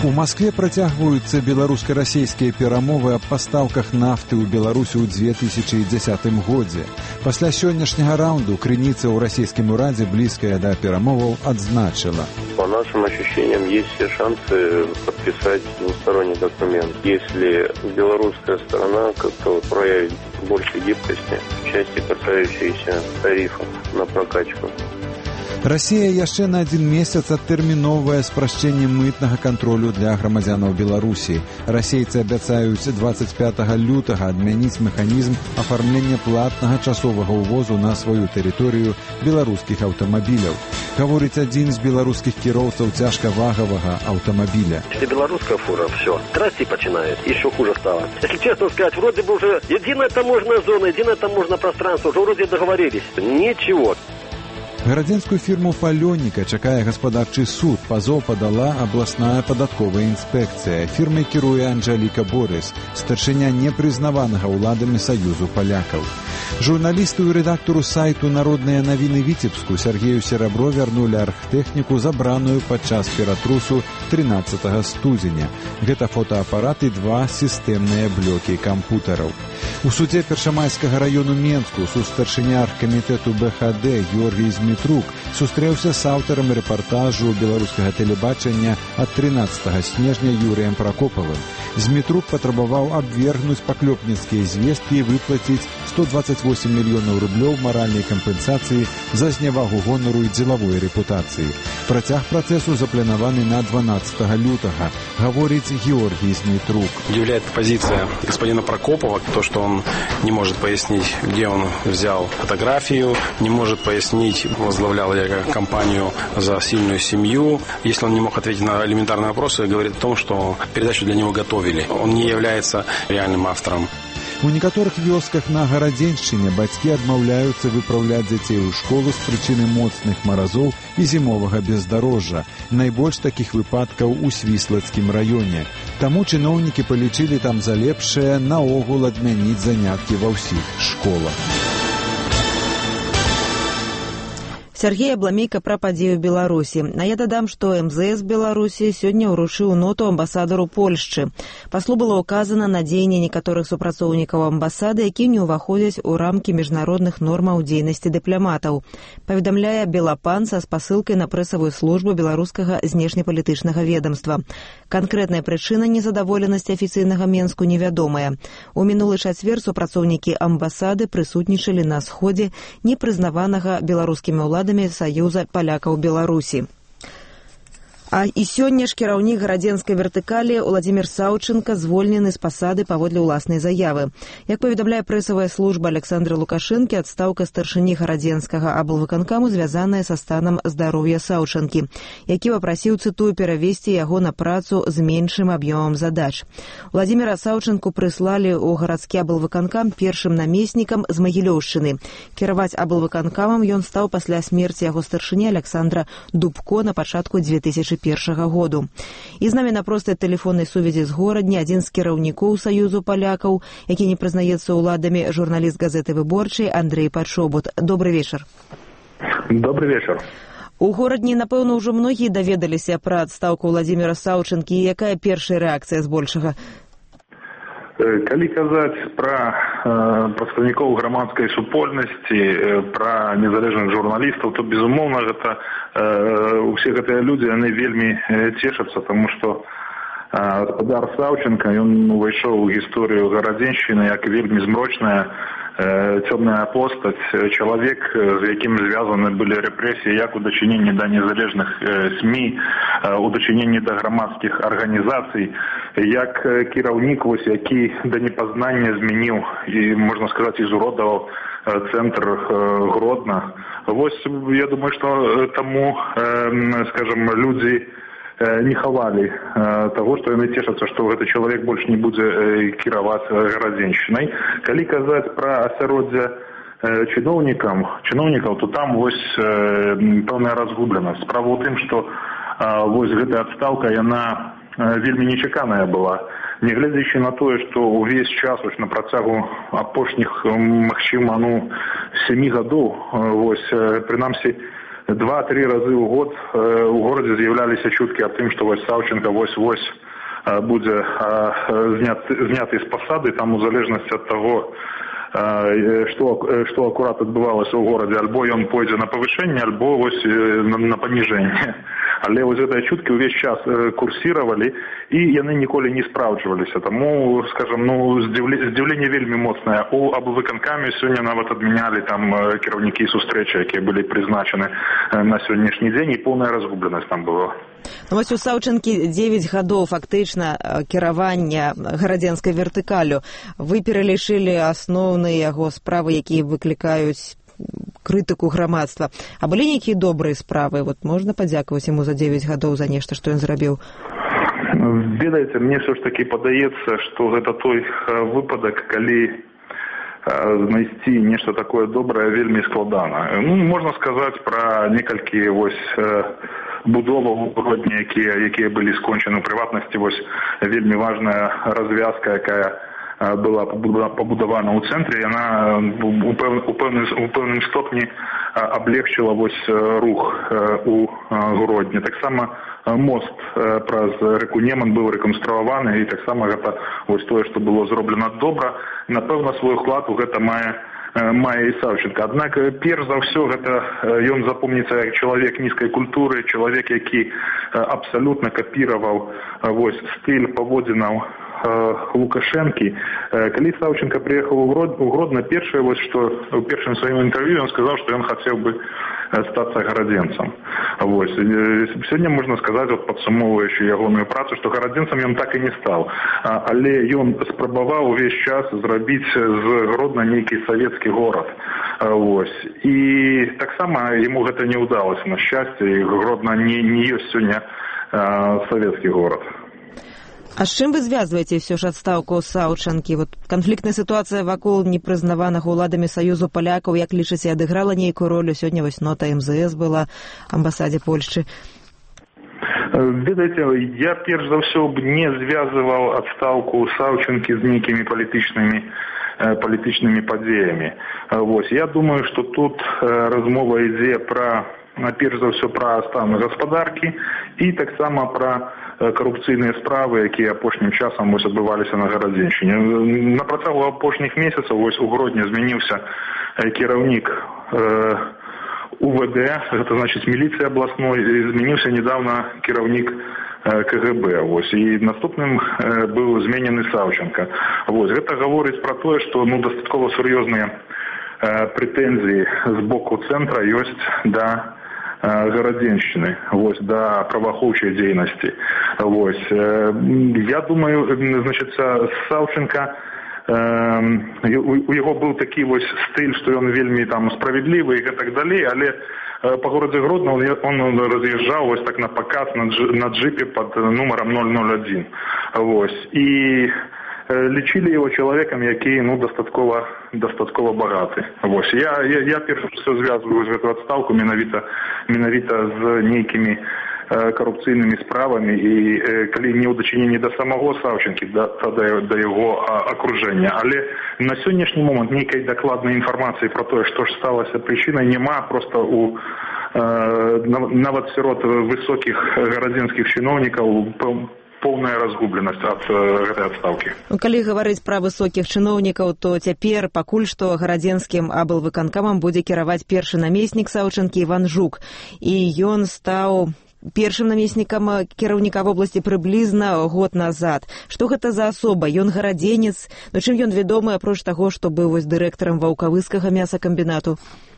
У Маскве працягваюцца беларуска-расійскія перамовы аб пастаўках нафты ў Беларусі ў две тысячи дзесятым годзе. Пасля сённяшняга раунду крыніца ў расійскім урадзе, блізкая да перамоваў, адзначыла. По нашим ощущениям, есть все шансы подписать двусторонний документ, если белорусская сторона как-то проявит больше гибкости в части, касающейся тарифов на прокачку. Расія яшчэ на адзін месяц адтэрміновае спрашчэнне мытнага кантролю для грамадзянаў Беларусі. Расейцы абяцаюць двадцать пятага лютага адмяніць механізм афармлення платнага часовага ўвозу на сваю тэрыторыю беларускіх аўтамабіляў. Гаворыць адзін з беларускіх кіроўцаў цяжкавагавага аўтамабіля. Если белорусская фура, все, трасти начинает, еще хуже стало. Если честно сказать, вроде бы уже единая таможенная зона, единое таможенное пространство, уже вроде договорились. Ничего. Гарадзенскую фірму «Палёніка» чакае гаспадарчы суд. Пазоў падала абласная падатковая інспекцыя. Фірмай кіруе Анжэліка Борыс, старшыня непрызнаванага ўладамі Саюзу палякаў. Журналісту і рэдактару сайту «Народныя навіны Віцебску» Сергею Серабро вярнулі архтэхніку, забраную падчас ператрусу трынаццатага студзеня. Гэта фотоапарат і два сістэмныя блокі кампутараў. У судзе Першамайскага раёну Менску сустаршыня аргкамітэту бэ ха дэ Георгій Змітрук сустрэўся з аўтарам рэпартажу беларускага тэлебачання ад трынаццатага снежня Юрыем Пракопавым. Змітрук патрабаваў абвергнуць паклёпніцкія звесткі і выплаціць сто двадцать восемь мільёнаў рублёў маральнай кампенсацыі за знявагу гонару і дзелавой рэпутацыі. Працяг працэсу запланаваны на дванадцатага лютага, гаворыць Георгій Змітрук. Удивляет позиция господина Прокопова, то, что он не может пояснить, где он взял фотографию, не может пояснить, возглавлял ли компанию за сильную семью. Если он не мог ответить на элементарные вопросы, говорит о том, что передачу для него готовили. Он не является реальным автором. У некаторых вёсках на Гарадзеншчыне бацькі адмаўляюцца выпраўляць дзяцей у школу з прычыны моцных маразоў і зімовага бездарожжа. Найбольш такіх выпадкаў у Свіслацкім раёне. Таму чыноўнікі палічылі там за лепшае наогул адмяніць заняткі ва ўсіх школах. Сергей Абламейка пра падзею Беларусі. А я дадам, што эм зэ эс Беларусі сёння ўручыў ноту амбасадару Польшчы. Паслу было ўказана на дзеянне некаторых супрацоўнікаў амбасады, якія не ўваходзяць у рамкі міжнародных нормаў дзейнасці дыпламатаў. Паведамляе Белапан са спасылкай на прэсавую службу беларускага знешнепалітычнага ведамства. Канкрэтная прычына незадаволенасці афіцыйнага Менску невядомая. У мінулы чацвер супрацоўнікі амбасады прысутнічалі на сходзе непрызнаванага беларускімі ўладамі Саюза палякаў Беларусі. А і сёння ж кіраўнік гарадзенскай вертыкалі Владзімір Саўчанка звольнены з пасады паводле ўласнай заявы. Як паведамляе прэсавая служба Александра Лукашэнкі, адстаўка старшыні гарадзенскага аблвыканкаму звязаная са станам здароўя Саўчанкі, які папрасіў, цытую, перавесці яго на працу з меншым аб'ёмам задач. Владзіміра Саўчанку прыслалі ў гарадскі аблвыканкам першым намеснікам з Магілёўшчыны. Кіраваць аблвыканкамам ён стаў пасля смерці яго старшыні Александра Дубко на пачатку две тысячи першага году. І з намі на простай тэлефоннай сувязі з горадні адзін з кіраўнікоў Саюзу палякаў, які не прызнаецца ўладамі, журналіст газеты «Выборчай» Андрей Падшобут. Добрый вечар. Добрый вечар. У горадні, напэўна, ўжо многія даведаліся пра адстаўку Владзіміра Саўчанкі. І якая першая рэакцыя збольшага? Калі казаць пра э, прадстаўнікоў грамадскай супольнасці, э, пра незалежных журналістаў, то, безумоўна, гэта э, усе гэтыя людзі, яны вельмі цешацца, таму што э, гаспадар Саўчанка, ён увайшоў у гісторыю гарадзеншчыны як вельмі змрочная цёмная постаць, чалавек, з якім звязаны былі рэпрэсіі як у дачыненні да незалежных СМІ, у дачыненні да грамадскіх арганізацый, як кіраўнік, вось, які да непазнання змяніў і, можна сказаць, ізуродаваў цэнтр Гродна. Вось, я думаю, што таму, скажем, людзі не хавалі таго, што яны цешацца, што гэты чалавек больш не будзе кіраваць гарадзеншчынай. Калі казаць пра асяроддзе чыноўнікам, чыноўнікаў, то там вось пэўная разгубленасць. Справа ў тым, што вось гэтая адстаўка, яна вельмі нечаканая была. Нягледзячы на тое, што ўвесь час вось на працягу апошніх, магчыма, ну, сямі гадоў, вось, прынамсі, два-тры разы ў год у горадзе з'яўляліся чуткі аб тым, што вось Саўченка вось-вось будзе зняты, зняты з пасады, там у залежнасці ад таго, што, што акурат адбывалася ў горадзе, альбо ён пойдзе на павышэнне, альбо вось на, на паніжэнне. Але вось гэтыя чуткі ўвесь час курсіравалі, і яны ніколі не спраўджваліся. Таму, скажам, ну, здзіўленне вельмі моцнае. У аблвыканкаме сёння нават адмянялі там кіраўнікі сустрэчы, якія былі прызначаны на сённяшні дзень, і поўная разгубленасць там была. Ну, вось у Саўчанкі дзевяць гадоў фактычна кіравання гарадзенскай вертыкалю. Вы пералічылі асноўныя яго справы, якія выклікаюць крытыку грамадства. А былі нейкія добрыя справы? Вот можна падзякаваць яму за дзевяць гадоў за нешта, што ён зрабіў? Ведаеце, мне все ж таки падаецца, што гэта той выпадак, калі знайсці нешта такое добрае вельмі складана. Ну, можна сказаць пра некалькі вось будоваў у Гродні, якія, якія былі скончаны. У прыватнасці вось вельмі важная развязка, якая была пабудавана ў цэнтры, яна у пэўным, у пэўным стопні аблегчыла вось рух у Гродні. Таксама мост праз рэку Неман быў рэканструаваны, і таксама гэта вось тое, што было зроблена добра. Напэўна, свой уклад у гэта мае мае і Саўченка. Аднак, перш за ўсё, гэта ён запомніцца як чалавек нізкай культуры, чалавек, які абсалютна капіраваў вось стыль паводзінаў Лукашэнкі. Калі Саўченка прыехаў у Гродно, першае, вось, што ў першым сваім інтэрв'ю ён сказаў, што ён хацеў бы стацца гарадзенцам. Вось. Сёння можна сказаць, вот, падсумоўваючы ягоную працу, што гарадзенцам ён так і не стаў. Але ён спрабаваў увесь час зрабіць з Гродна нейкі савецкі горад. Вось. І таксама яму гэта не ўдалося, на шчасце, і Гродна не, не ёсць сёння савецкі горад. А з чым вы звязваеце ўсё ж адстаўку Саўчанкі? Вот канфліктная сітуацыя вакол непрызнаванага ўладамі Саюзу палякаў, як лічыце, адыграла нейкую ролю? Сёння вось нота эм зэ эс была амбасадзе Польшчы. Ведаеце, я перш за ўсё б не звязваў адстаўку Саўчанкі з нейкімі палітычнымі палітычнымі падзеямі. Вось. Я думаю, што тут размова ідзе пра, перш за ўсё, пра стан гаспадаркі і таксама пра карупцыйныя справы, якія апошнім часам вось адбываліся на гарадзеншчыне. На працягу апошніх месяцаў вось у Гродні змяніўся кіраўнік у вэ дэ, гэта значыць міліцыі абласной, і змяніўся недавно кіраўнік ка гэ бэ. Вось. І наступным быў зменены Саўченка. Вось. Гэта гаворыць пра тое, што ну, дастаткова сур'ёзныя прэтэнзіі з боку цэнтра ёсць да гарадзеншчыны, вось, да праваахоўчай дзейнасці. Вось. Я думаю, значит, Саўченка, э, у яго быў такі вось стыль, што ён вельмі там справядлівы і гэтак далей, але па горадзе Гродно он раз'язджаў вось так на паказ на, на джипе под нумаром ноль ноль адзін. Вось. І лічылі его человеком, які ну дастаткова дастаткова багаты. Вось. Я я, я перш все звязваю з гэту адстаўку менавіта менавіта з нейкімі карупцыйнымі справамі і калі не ў дачыненні да самого Саўченкі, да, да, да яго акружэння. Але на сённяшні момант нейкай дакладнай інфармацыі пра тое, што ж сталася прычынай, няма. Проста у нават сярод высокіх гарадзенскіх чыноўнікаў поўная разгубленасць ад гэтай адстаўкі. Калі гаварыць пра высокіх чыноўнікаў, то цяпер пакуль што гарадзенскім аблвыканкамам будзе кіраваць першы намеснік Саўчанкі Іван Жук. І ён стаў першым намеснікам кіраўніка вобласці прыблізна год назад. Што гэта за асоба? Ён гарадзенец. Ну чым ён вядомы, апроч таго, што быў вось дырэктарам ваўкавыскага мясакамбінату?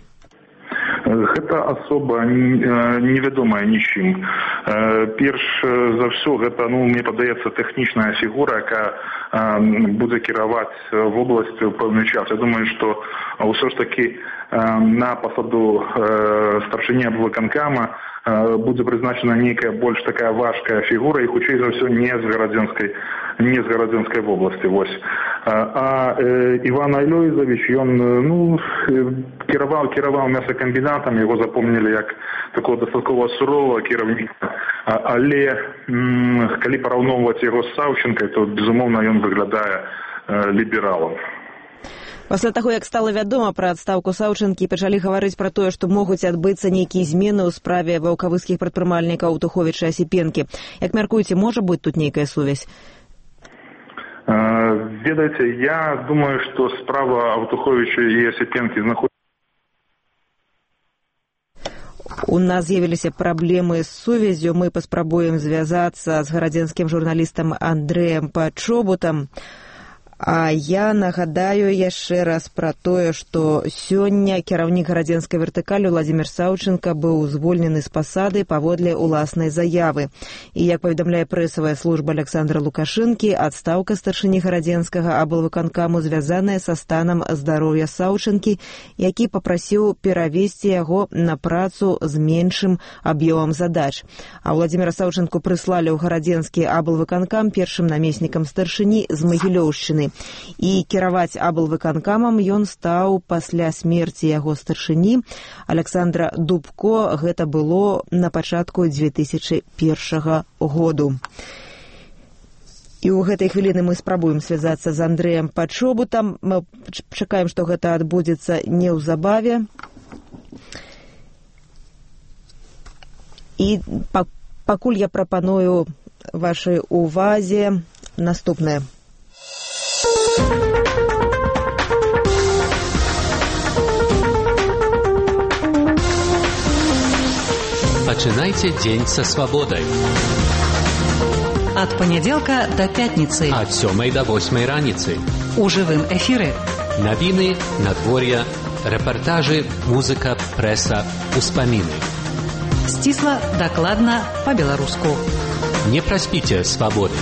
Гэта асоба невядомая нічым. Перш за ўсё, гэта, ну, мне падаецца, тэхнічная фігура, якая будзе кіраваць вобласцю ў пэўны час. Я думаю, што ўсё ж такі на пасаду старшыні аблвыканкама будзе прызначана нейкая больш такая важкая фігура і хутчэй за ўсё не з гарадзенскай не з гарадзенскай вобласці. Вось. А э, Іван Айлёйзавіч, ён ну, кіраваў, кіраваў мясакамбінатам, яго запомнілі як такого дастаткова сурового кіраўніка. Але м, калі параўноўваць яго з Саўченкай, то, безумоўна, ён выглядае э, лібералам. Пасля таго, як стала вядома пра адстаўку Саўчанкі, пачалі гаварыць пра тое, што могуць адбыцца нейкія змены ў справе ваўкавыскіх прадпрымальнікаў Туховіча і Асіпенкі. Як мяркуеце, можа быць тут нейкая сувязь? Ведаеце, я думаю, што справа Аўтуховіча і Асіпенкі знаходзіцца. У нас з'явіліся праблемы з сувяззю. Мы паспрабуем звязацца з гарадзенскім журналістам Андрэем Пачобутам. А я нагадаю яшчэ раз пра тое, што сёння кіраўнік гарадзенскай вертыкалі Владзімір Саўчанка быў звольнены з пасады паводле ўласнай заявы. І, як паведамляе прэсавая служба Аляксандра Лукашэнкі, адстаўка старшыні гарадзенскага аблвыканкаму звязаная са станам здароўя Саўчанкі, які папрасіў перавесці яго на працу з меншым аб'ёмам задач. А Владзіміра Саўчанку прыслалі ў гарадзенскі аблвыканкам першым намеснікам старшыні з Магілёўшчыны. І кіраваць аблвыканкамам ён стаў пасля смерці яго старшыні Аляксандра Дубко. Гэта было на пачатку дзве тысячы першага году. І ў гэтай хвіліны мы спрабуем звязацца з Андрэем Пачобутам. Мы чакаем, што гэта адбудзецца неўзабаве. І пакуль я прапаную вашай увазе наступнае. Пачынайце дзень са свабодай. Ад панядзелка да пятніцы. Ад сёмай да восьмай раніцы. У жывым эфіры. Навіны, надвор'я, рэпартажы, музыка, прэса, успаміны. Сцісла, дакладна, па-беларуску. Не праспіце свабоды.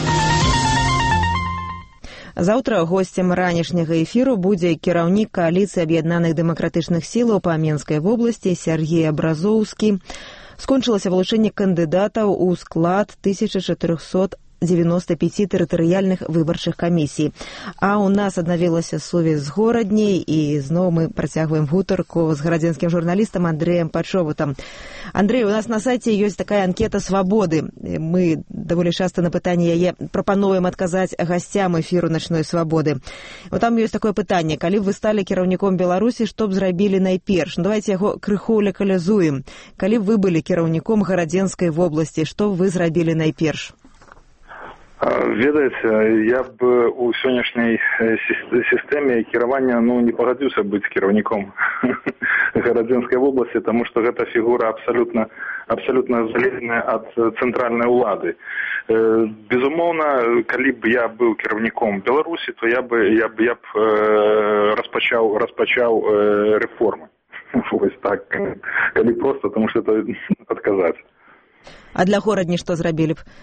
Заўтра госцем ранішняга эфіру будзе кіраўнік кааліцыі аб'яднаных дэмакратычных сілаў па Менскай вобласці Сяргей Абразоўскі. Скончылася вылучэнне кандыдатаў у склад тысяча чатырохсот девяносто пяти тэрытарыяльных выбарчых камісій. А у нас аднавілася сувязь з горадняй, і зноў мы працягваем гутарку з гарадзенскім журналістам Андрэем Пачобутам. Андрэй, у нас на сайце ёсць такая анкета свабоды. Мы даволі часта на пытанне яе прапануем адказаць гасцям эфіру начной свабоды. Вот там ёсць такое пытанне: калі б вы сталі кіраўніком Беларусі, што б зрабілі найперш? Ну, давайте яго крыху лакалізуем. Калі б вы былі кіраўніком гарадзенскай вобласці, што б вы зрабілі найперш? Ведаеце, я б у сённяшняй сістэме кіравання ну, не пагадзіўся быць кіраўніком гарадзенскай вобласці, таму што гэта фігура абсалютна, абсалютна залежная ад цэнтральнай улады. Безумоўна, калі б я быў кіраўніком Беларусі, то я б, я б, я б распачаў, распачаў рэформы. Вось так, калі проста, таму што это адказаць. А для горадні што зрабілі б?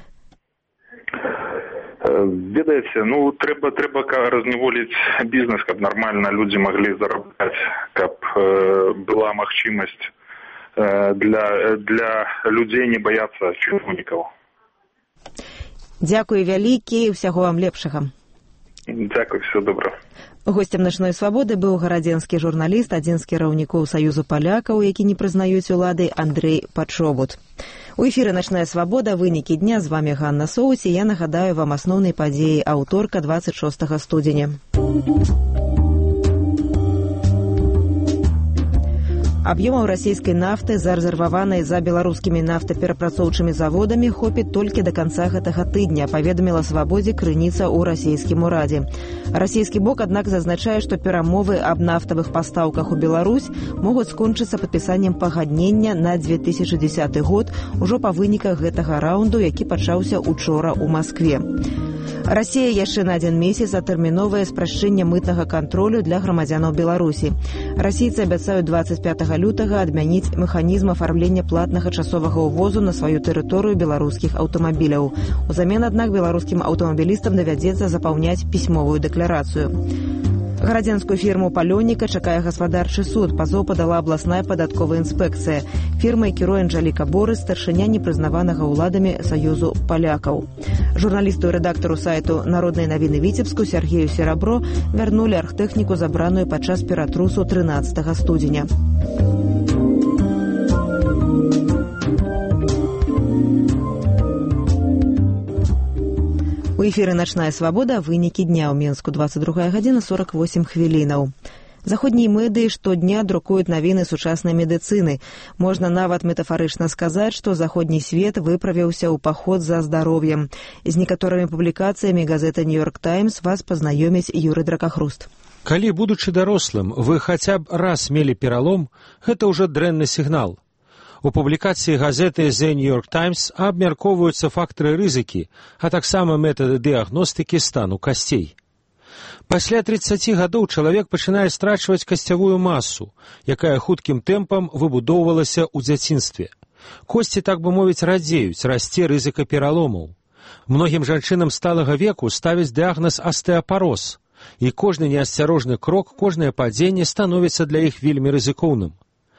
Ведаеце, ну, трэба, трэба разневоліць бізнес, каб нармальна людзі маглі зарабляць, каб э, была магчымасць э, для, для людзей не баяцца чыноўнікаў. Дзякуй вялікі, усяго вам лепшага. Дзякуй, все добра. Госцем начной свабоды быў гарадзенскі журналіст, адзін з кіраўнікоў Саюзу палякаў, які не прызнаюць улады, Андрэй Пачобут. У эфіры «Начная свабода», вынікі дня, з вами Ганна Соуці. Я нагадаю вам асноўныя падзеі аўторка двадцать шостага студзеня. Аб'ёмаў расійскай нафты, зарэзерваванай за беларускімі нафтаперапрацоўчымі заводамі, хопіць толькі да канца гэтага тыдня, паведаміла «Свабодзе» крыніца ў расійскім урадзе. Расійскі бок, аднак, зазначае, што перамовы аб нафтавых пастаўках у Беларусь могуць скончыцца падпісаннем пагаднення на две тысячы дзесяты год ужо па выніках гэтага раунду, які пачаўся учора ў Маскве. Расія яшчэ на адзін месяц атэрміновае спрашчэнне мытнага кантролю для грамадзянаў Беларусі. Расійцы абяцаюць двадцать пятага лютага адмяніць механізм афармлення платнага часовага ўвозу на сваю тэрыторыю беларускіх аўтамабіляў. Узамен, аднак, беларускім аўтамабілістам давядзецца запаўняць пісьмовую дэкларацыю. Гарадзенскую фірму «Палёніка» чакае гаспадарчы суд. Пазоў падала абласная падатковая інспекцыя. Фірмай кіруе Анжаліка Борыс, старшыня непрызнаванага ўладамі Саюзу палякаў. Журналісту і рэдактару сайту «Народныя навіны» Віцебску Сергею Серабро вярнулі архтэхніку, забраную падчас ператрусу трынаццатага студзеня. У эфіры «Начная свабода», вынікі дня ў Мінску, двадцать другая гадзіна сорок восемь хвілінаў. Заходнія медыі штодня друкуюць навіны сучаснай медыцыны. Можна нават метафарычна сказаць, што заходні свет выправіўся ў паход за здароўем. З некаторымі публікацыямі газета «Нью-Йорк Таймс» вас пазнаёміць Юрый Дракахруст. Калі, будучы дарослым, вы хаця б раз мелі пералом, гэта ўжо дрэнны сігнал. У публікацыі газеты «The New York Times» абмяркоўваюцца фактары рызыкі, а таксама метады дыягностыкі стану касцей. Пасля трыццаці гадоў чалавек пачынае страчваць касцявую масу, якая хуткім тэмпам выбудоўвалася ў дзяцінстве. Косці, так бы мовіць, радзеюць, расце рызыка пераломаў. Многім жанчынам сталага веку ставяць дыягназ астэапароз, і кожны неасцярожны крок, кожнае падзенне становіцца для іх вельмі рызыкоўным.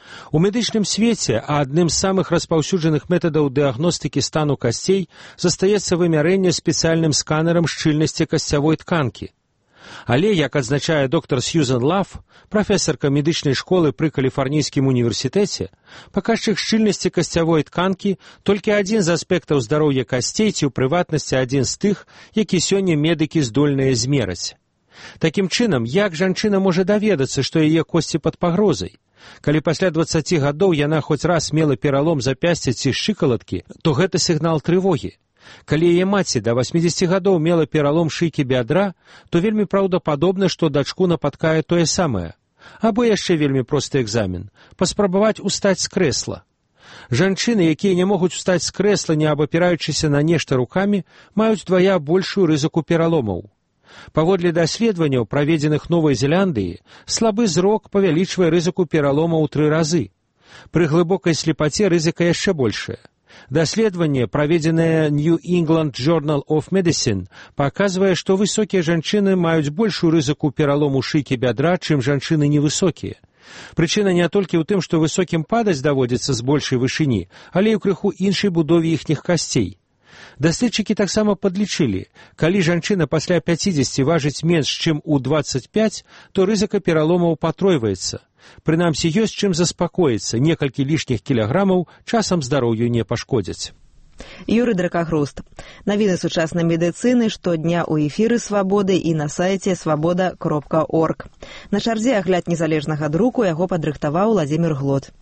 У медычным свеце, а адным з самых распаўсюджаных метадаў дыягностыкі стану касцей застаецца вымярэнне спецыяльным сканерам шчыльнасці касцявой тканкі. Але, як адзначае доктар Сьюзан Лав, прафесарка медычнай школы пры Каліфарнійскім універсітэце, паказчык шчыльнасці касцявой тканкі толькі адзін з аспектаў здароўя касцей, ці ў прыватнасці адзін з тых, які сёння медыкі здольныя змераць. Такім чынам, як жанчына можа даведацца, што яе косці пад пагрозай? Калі пасля дваццаці гадоў яна хоць раз мела пералом запясця ці шчыкалаткі, то гэта сігнал трывогі. Калі яе маці да васьмідзесяці гадоў мела пералом шыйкі бядра, то вельмі праўдападобна, што дачку напаткае тое самае. Або яшчэ вельмі просты экзамен – паспрабаваць устаць з крэсла. Жанчыны, якія не могуць устаць з крэсла, не абапіраючыся на нешта рукамі, маюць двая большую рызыку пераломаў. Паводле даследаванняў, праведзеных Новай Зеландыі, слабы зрок павялічвае рызыку пералома ў тры разы. Пры глыбокай слепаце рызыка яшчэ большая. Даследаванне, праведзенае New England Journal of Medicine, паказвае, што высокія жанчыны маюць большую рызыку пералому шыйкі бядра, чым жанчыны невысокія. Прычына не толькі ў тым, што высокім падаць даводзіцца з большай вышыні, але і ў крыху іншай будове іхніх касцей. Даследчыкі таксама падлічылі, калі жанчына пасля пяцідзесяці важыць менш, чым у дваццаць пяць, то рызыка пераломаў патройваецца. Прынамсі, ёсць чым заспакоіцца, некалькі лішніх кілаграмаў часам здароўю не пашкодзяць. Юрый Дракахруст. Навіны сучаснай медыцыны штодня ў эфіры «Свабоды» і на сайце свабода кропка орг. На чарзе агляд незалежнага друку яго падрыхтаваў Владзімір Глот.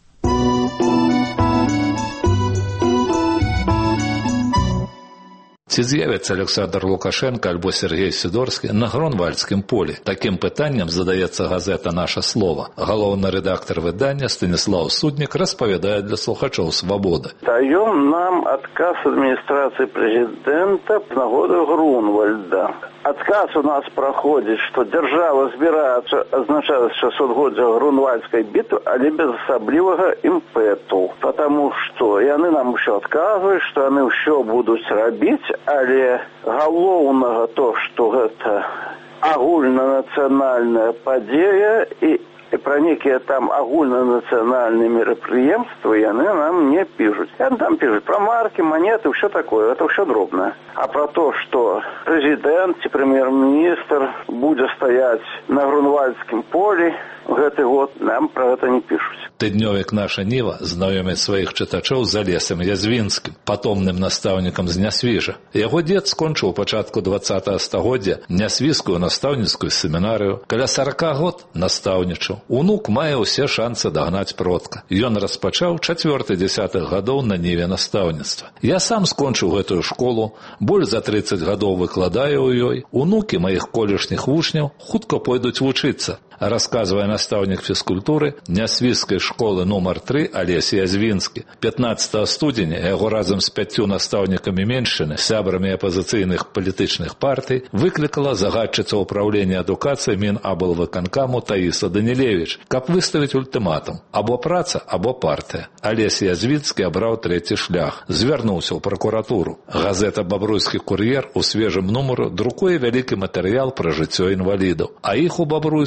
Ці з'явіцца Александр Лукашенко альбо Сергей Сідорскі на Гронвальдскім полі? Такім пытаннем задаецца газета «Наша слова». Галоўны рэдактар выдання Станіслав Суднік распавядае для слухачоў «Свабоды». Даём нам адказ адміністрацыі прэзідэнта з нагоды Гронвальда. Адказ у нас праходзіць, што дзяржава збіраецца адзначаць шэсцігоддзя Гронвальдскай бітвы, але без асаблівага імпэту. Потому што яны нам усё адказваюць, што яны ўсё будуць рабіць, але галоўнага то, што гэта агульнанацыянальная падзея і і пра нейкія там агульнанацыянальныя мерапрыемствы яны нам не пішуць. Яны там пішуць пра маркі, манеты, ўсё такое, это ўсё дробнае. А пра то, што прэзідэнт ці прэм'ер-міністр будзе стаяць на Гронвальдскім полі гэты год, нам пра гэта не пішуць. Тыднёвік «Наша Ніва» знаёміць сваіх чытачоў з Алесам Язвінскім, патомным настаўнікам з Нясвіжа. Яго дзед скончыў у пачатку дваццатага стагоддзя нясвіжскую настаўніцкую семінарыю. Каля сарака год настаўнічаў. Унук мае ўсе шанцы дагнаць продка. Ён распачаў чацвёрты дзясятых гадоў на ніве настаўніцтва. Я сам скончыў гэтую школу, больш за трыццаць гадоў выкладаю ў ёй. Унукі маіх колішніх вучняў хутка пойдуць вучыцца. Расказвае настаўнік фізкультуры Нясвіжскай школы нумар тры Алесь Язвінскі. пятнаццатага студзеня яго разам з пяццю настаўнікамі меншчыны, сябрамі апазіцыйных палітычных партый, выклікала загадчыца ўпраўлення адукацыі Мінаблвыканкаму Таіса Данілевіч, каб выставіць ультыматум: або праца, або партыя. Алесь Язвінскі абраў трэці шлях, звярнуўся ў пракуратуру. Газета «Бабруйскі кур'ер» у свежым нумару друкуе вялікі матэрыял пра жыццё інвалідаў, а іх у Бабруйску афіцыйна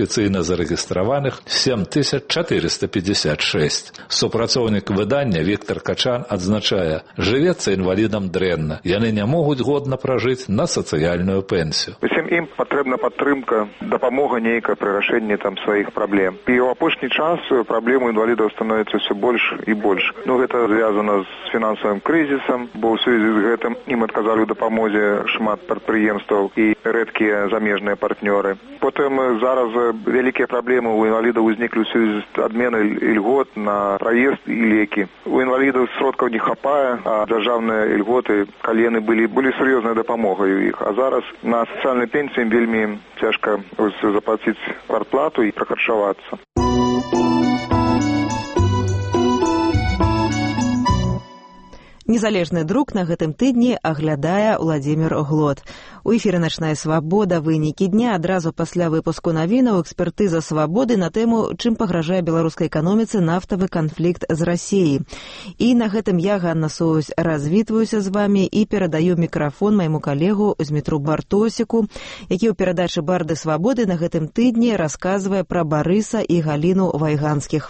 афіцыйна зарэгістраваных сем тысяч четыреста пятьдесят шесть. Супрацоўнік выдання Віктор Качан адзначае, жывецца інвалідам дрэнна. Яны не могуць годна пражыць на сацыяльную пенсію. Усім ім патрэбна падтрымка, дапамога нейкая пры рашэнні там сваіх праблем. І ў апошні час праблем у інвалідаў становіцца ўсё больш і больш. Ну, гэта звязана з фінансавым крызісам, бо ў сувязі з гэтым ім адказалі ў дапамозе шмат прадпрыемстваў і рэдкія замежныя партнёры. Потым зараз вялікія праблемы у інвалідаў узніклі ў сувязі з адменай ільгот на праезд і лекі. У інвалідаў сродкаў не хапае, а дзяржаўныя ільготы, калі яны былі, былі сур'ёзнай дапамогай у іх. А зараз на сацыяльнай пенсіі ім вельмі цяжка заплаціць квартплату і прахарчавацца. Незалежны друк на гэтым тыдні аглядае Владзімір Глот. У эфіры «Начная свабода» вынікі дня адразу пасля выпуску навінаў экспертыза свабоды на тэму, чым пагражае беларускай эканоміцы нафтавы канфлікт з Расіяй. І на гэтым я, Ганна Союз, развітваюся з вамі і перадаю мікрафон майму калегу Змітру Бартосіку, які ў перадачы «Барды свабоды» на гэтым тыдні расказвае пра Барыса і Галіну Вайганскіх.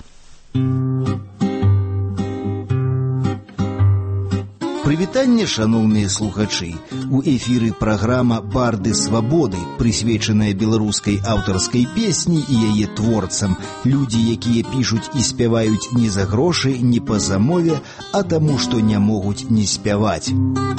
Прывітанне, шаноўныя слухачы! У эфіры праграма «Барды свабоды», прысвечаная беларускай аўтарскай песні і яе творцам. Людзі, якія пішуць і спяваюць не за грошы, не па замове, а таму, што не могуць не спяваць.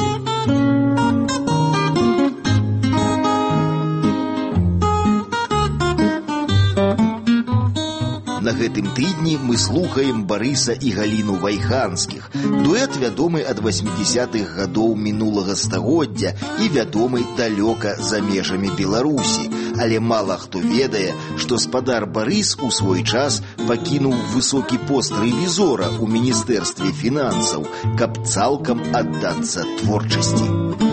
На гэтым тыдні мы слухаем Барыса і Галіну Вайганскіх. Дуэт вядомы ад васьмідзесятых гадоў мінулага стагоддзя і вядомы далёка за межамі Беларусі. Але мала хто ведае, што спадар Барыс у свой час пакінуў высокі пост рэвізора ў Міністэрстве фінансаў, каб цалкам аддацца творчасці.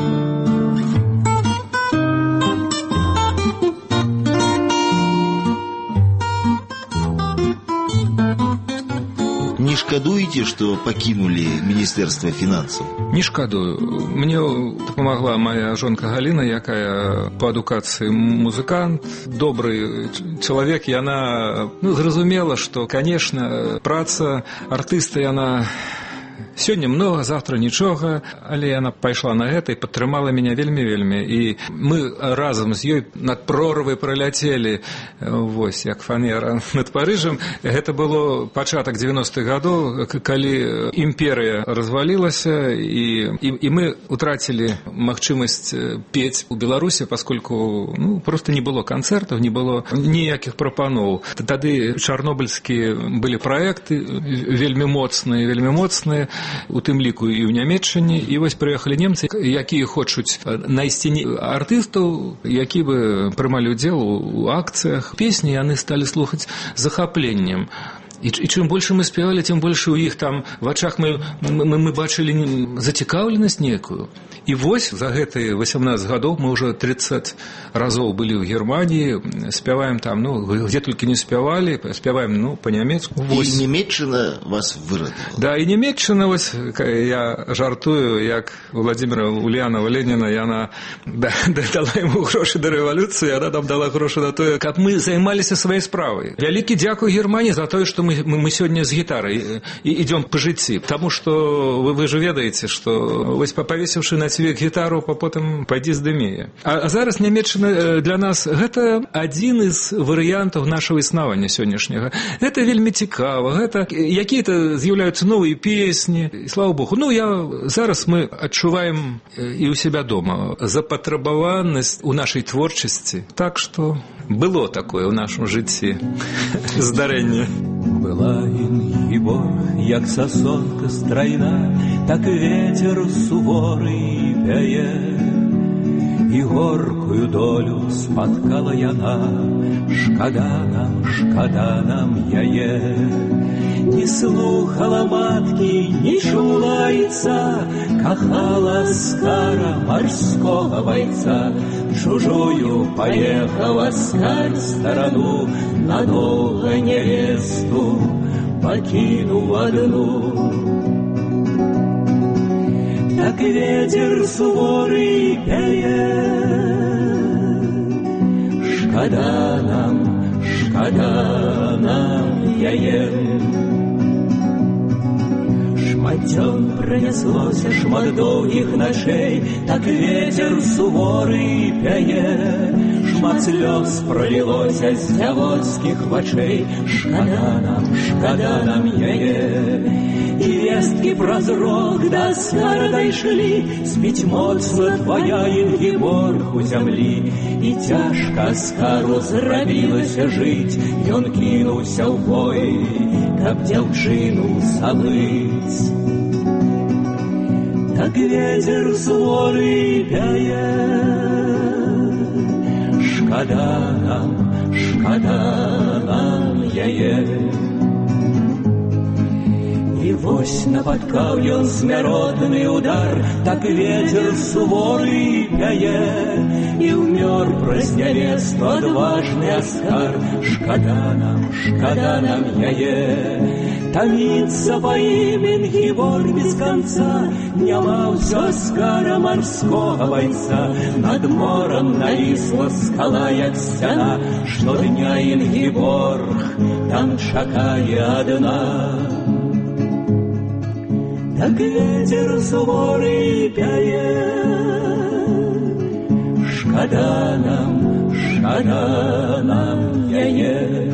Не шкадуеце, што пакінулі Міністэрства фінансаў? Не шкадую. Мне дапамагла моя жонка Галіна, якая па адукацыі музыкант, добры чалавек. Яна ну, зразумела, што, канешне, праца артыста, яна сёння многа, завтра нічога, але яна пайшла на гэта і падтрымала мяне вельмі-вельмі. І мы разам з ёй над прорвай праляцелі, вось, як фанера над Парыжам. Гэта было пачатак дзевяностых гадоў, калі імперыя развалілася, і, і, і мы утрацілі магчымасць пець у Беларусі, паскольку ну, просто не было канцэртаў, не было ніякіх прапаноў. Тады чарнобыльскія былі праекты вельмі моцныя, вельмі моцныя, у тым ліку і ў Нямецчыне, і вось прыехалі немцы, якія хочуць знайсці артыстаў, які бы прымалі ўдзел у акцыях. Песні яны сталі слухаць захапленнем. І, і чым больше мы спявалі, тым больше у іх там в ачах мы, мы, мы бачылі зацікаўленасць некую. І вось за гэтыя васямнаццаць гадоў мы ўжо тридцать разоў былі ў Германіі, спяваем там, ну, где толькі не спявалі, спяваем, ну, па-нямецку. І Нямецчына вас вырадила. Да, і Нямецчына, вось, я жартую, як Владимира Ульянова Ленина, яна да, дала яму грошы да рэвалюцыі, яна нам дала грошы на тое, каб мы займаліся сваёй справай. Вялікі дзякуй Германії за тое, што мы, мы, мы сёння з гітарай ідём па жыцці. Таму што вы, вы ж ведаеце, што вось павесіўшы на цвек гітару, потым пайдзі здымее. А, а зараз Нямецчына для нас гэта адзін з варыянтаў нашага існавання сённяшняга. Гэта вельмі цікава, гэта якія-то з'яўляюцца новыя песні, і слава Богу. Ну, я, зараз мы адчуваем і ў себя дома запатрабаванасць у нашай творчасці. Так што было такое ў нашым жыцці здарэнне. Была его, як сосонка стройна, так ветер суворый пяе, і горкую долю спаткала яна, шкада нам, шкада нам яе. Не слухала маткі, не чула айца, кахала скара морского бойца, чужую поехала скарь сторону, надолго невесту покинул одну. Так ветер суворый пяе, шкада нам, шкада нам яе. Шматцём пронеслося шмат доўгіх начэй, так ветер суворы пяе. Шмат слёз пролілося з дзявоцкіх вачэй, шкада нам, шкада нам яе. І весткі праз рок да скара дайшлі, спіць моцна твая Інгіборг у зямлі. І цяжка скару зрабілася жыць, ён кінуўся ў бой, каб дзяўчыну забыць. Так ветер суворы пяе, шкада нам, шкада нам яе. І вось напаткаў ён смяротны удар, так ветер суворы пяе. І ўмёр праз нявесту адважны аскар, шкада нам, шкада нам яе. Томится по ім Інгіборг без конца, няма ўсё аскара марскога бойца. Над мором навісла скала, як сцяна, штодня Інгіборг там чакае адна. Так ветер суворы пяе, шкада нам, шкада нам яе.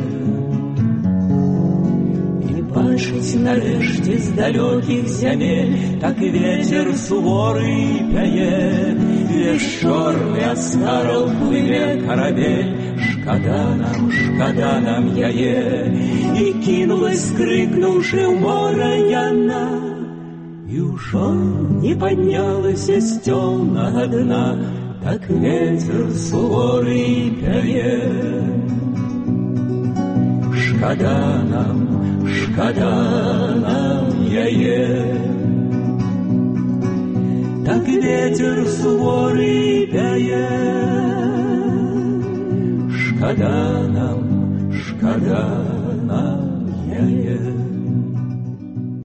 Бачыць нарэшце з далёкіх зямель, так ветер суворы пяе. Веш чорны ад скараў плыве карабель, шкада нам, шкада нам яе. І кінулась, крыкнуўшы ў мора яна, і ўжо не паднялася з цёмнага дна, так ветер суворы пяе. Шкада нам, шкада нам яе. Так ветер суворы пяе, шкада нам, шкада нам яе.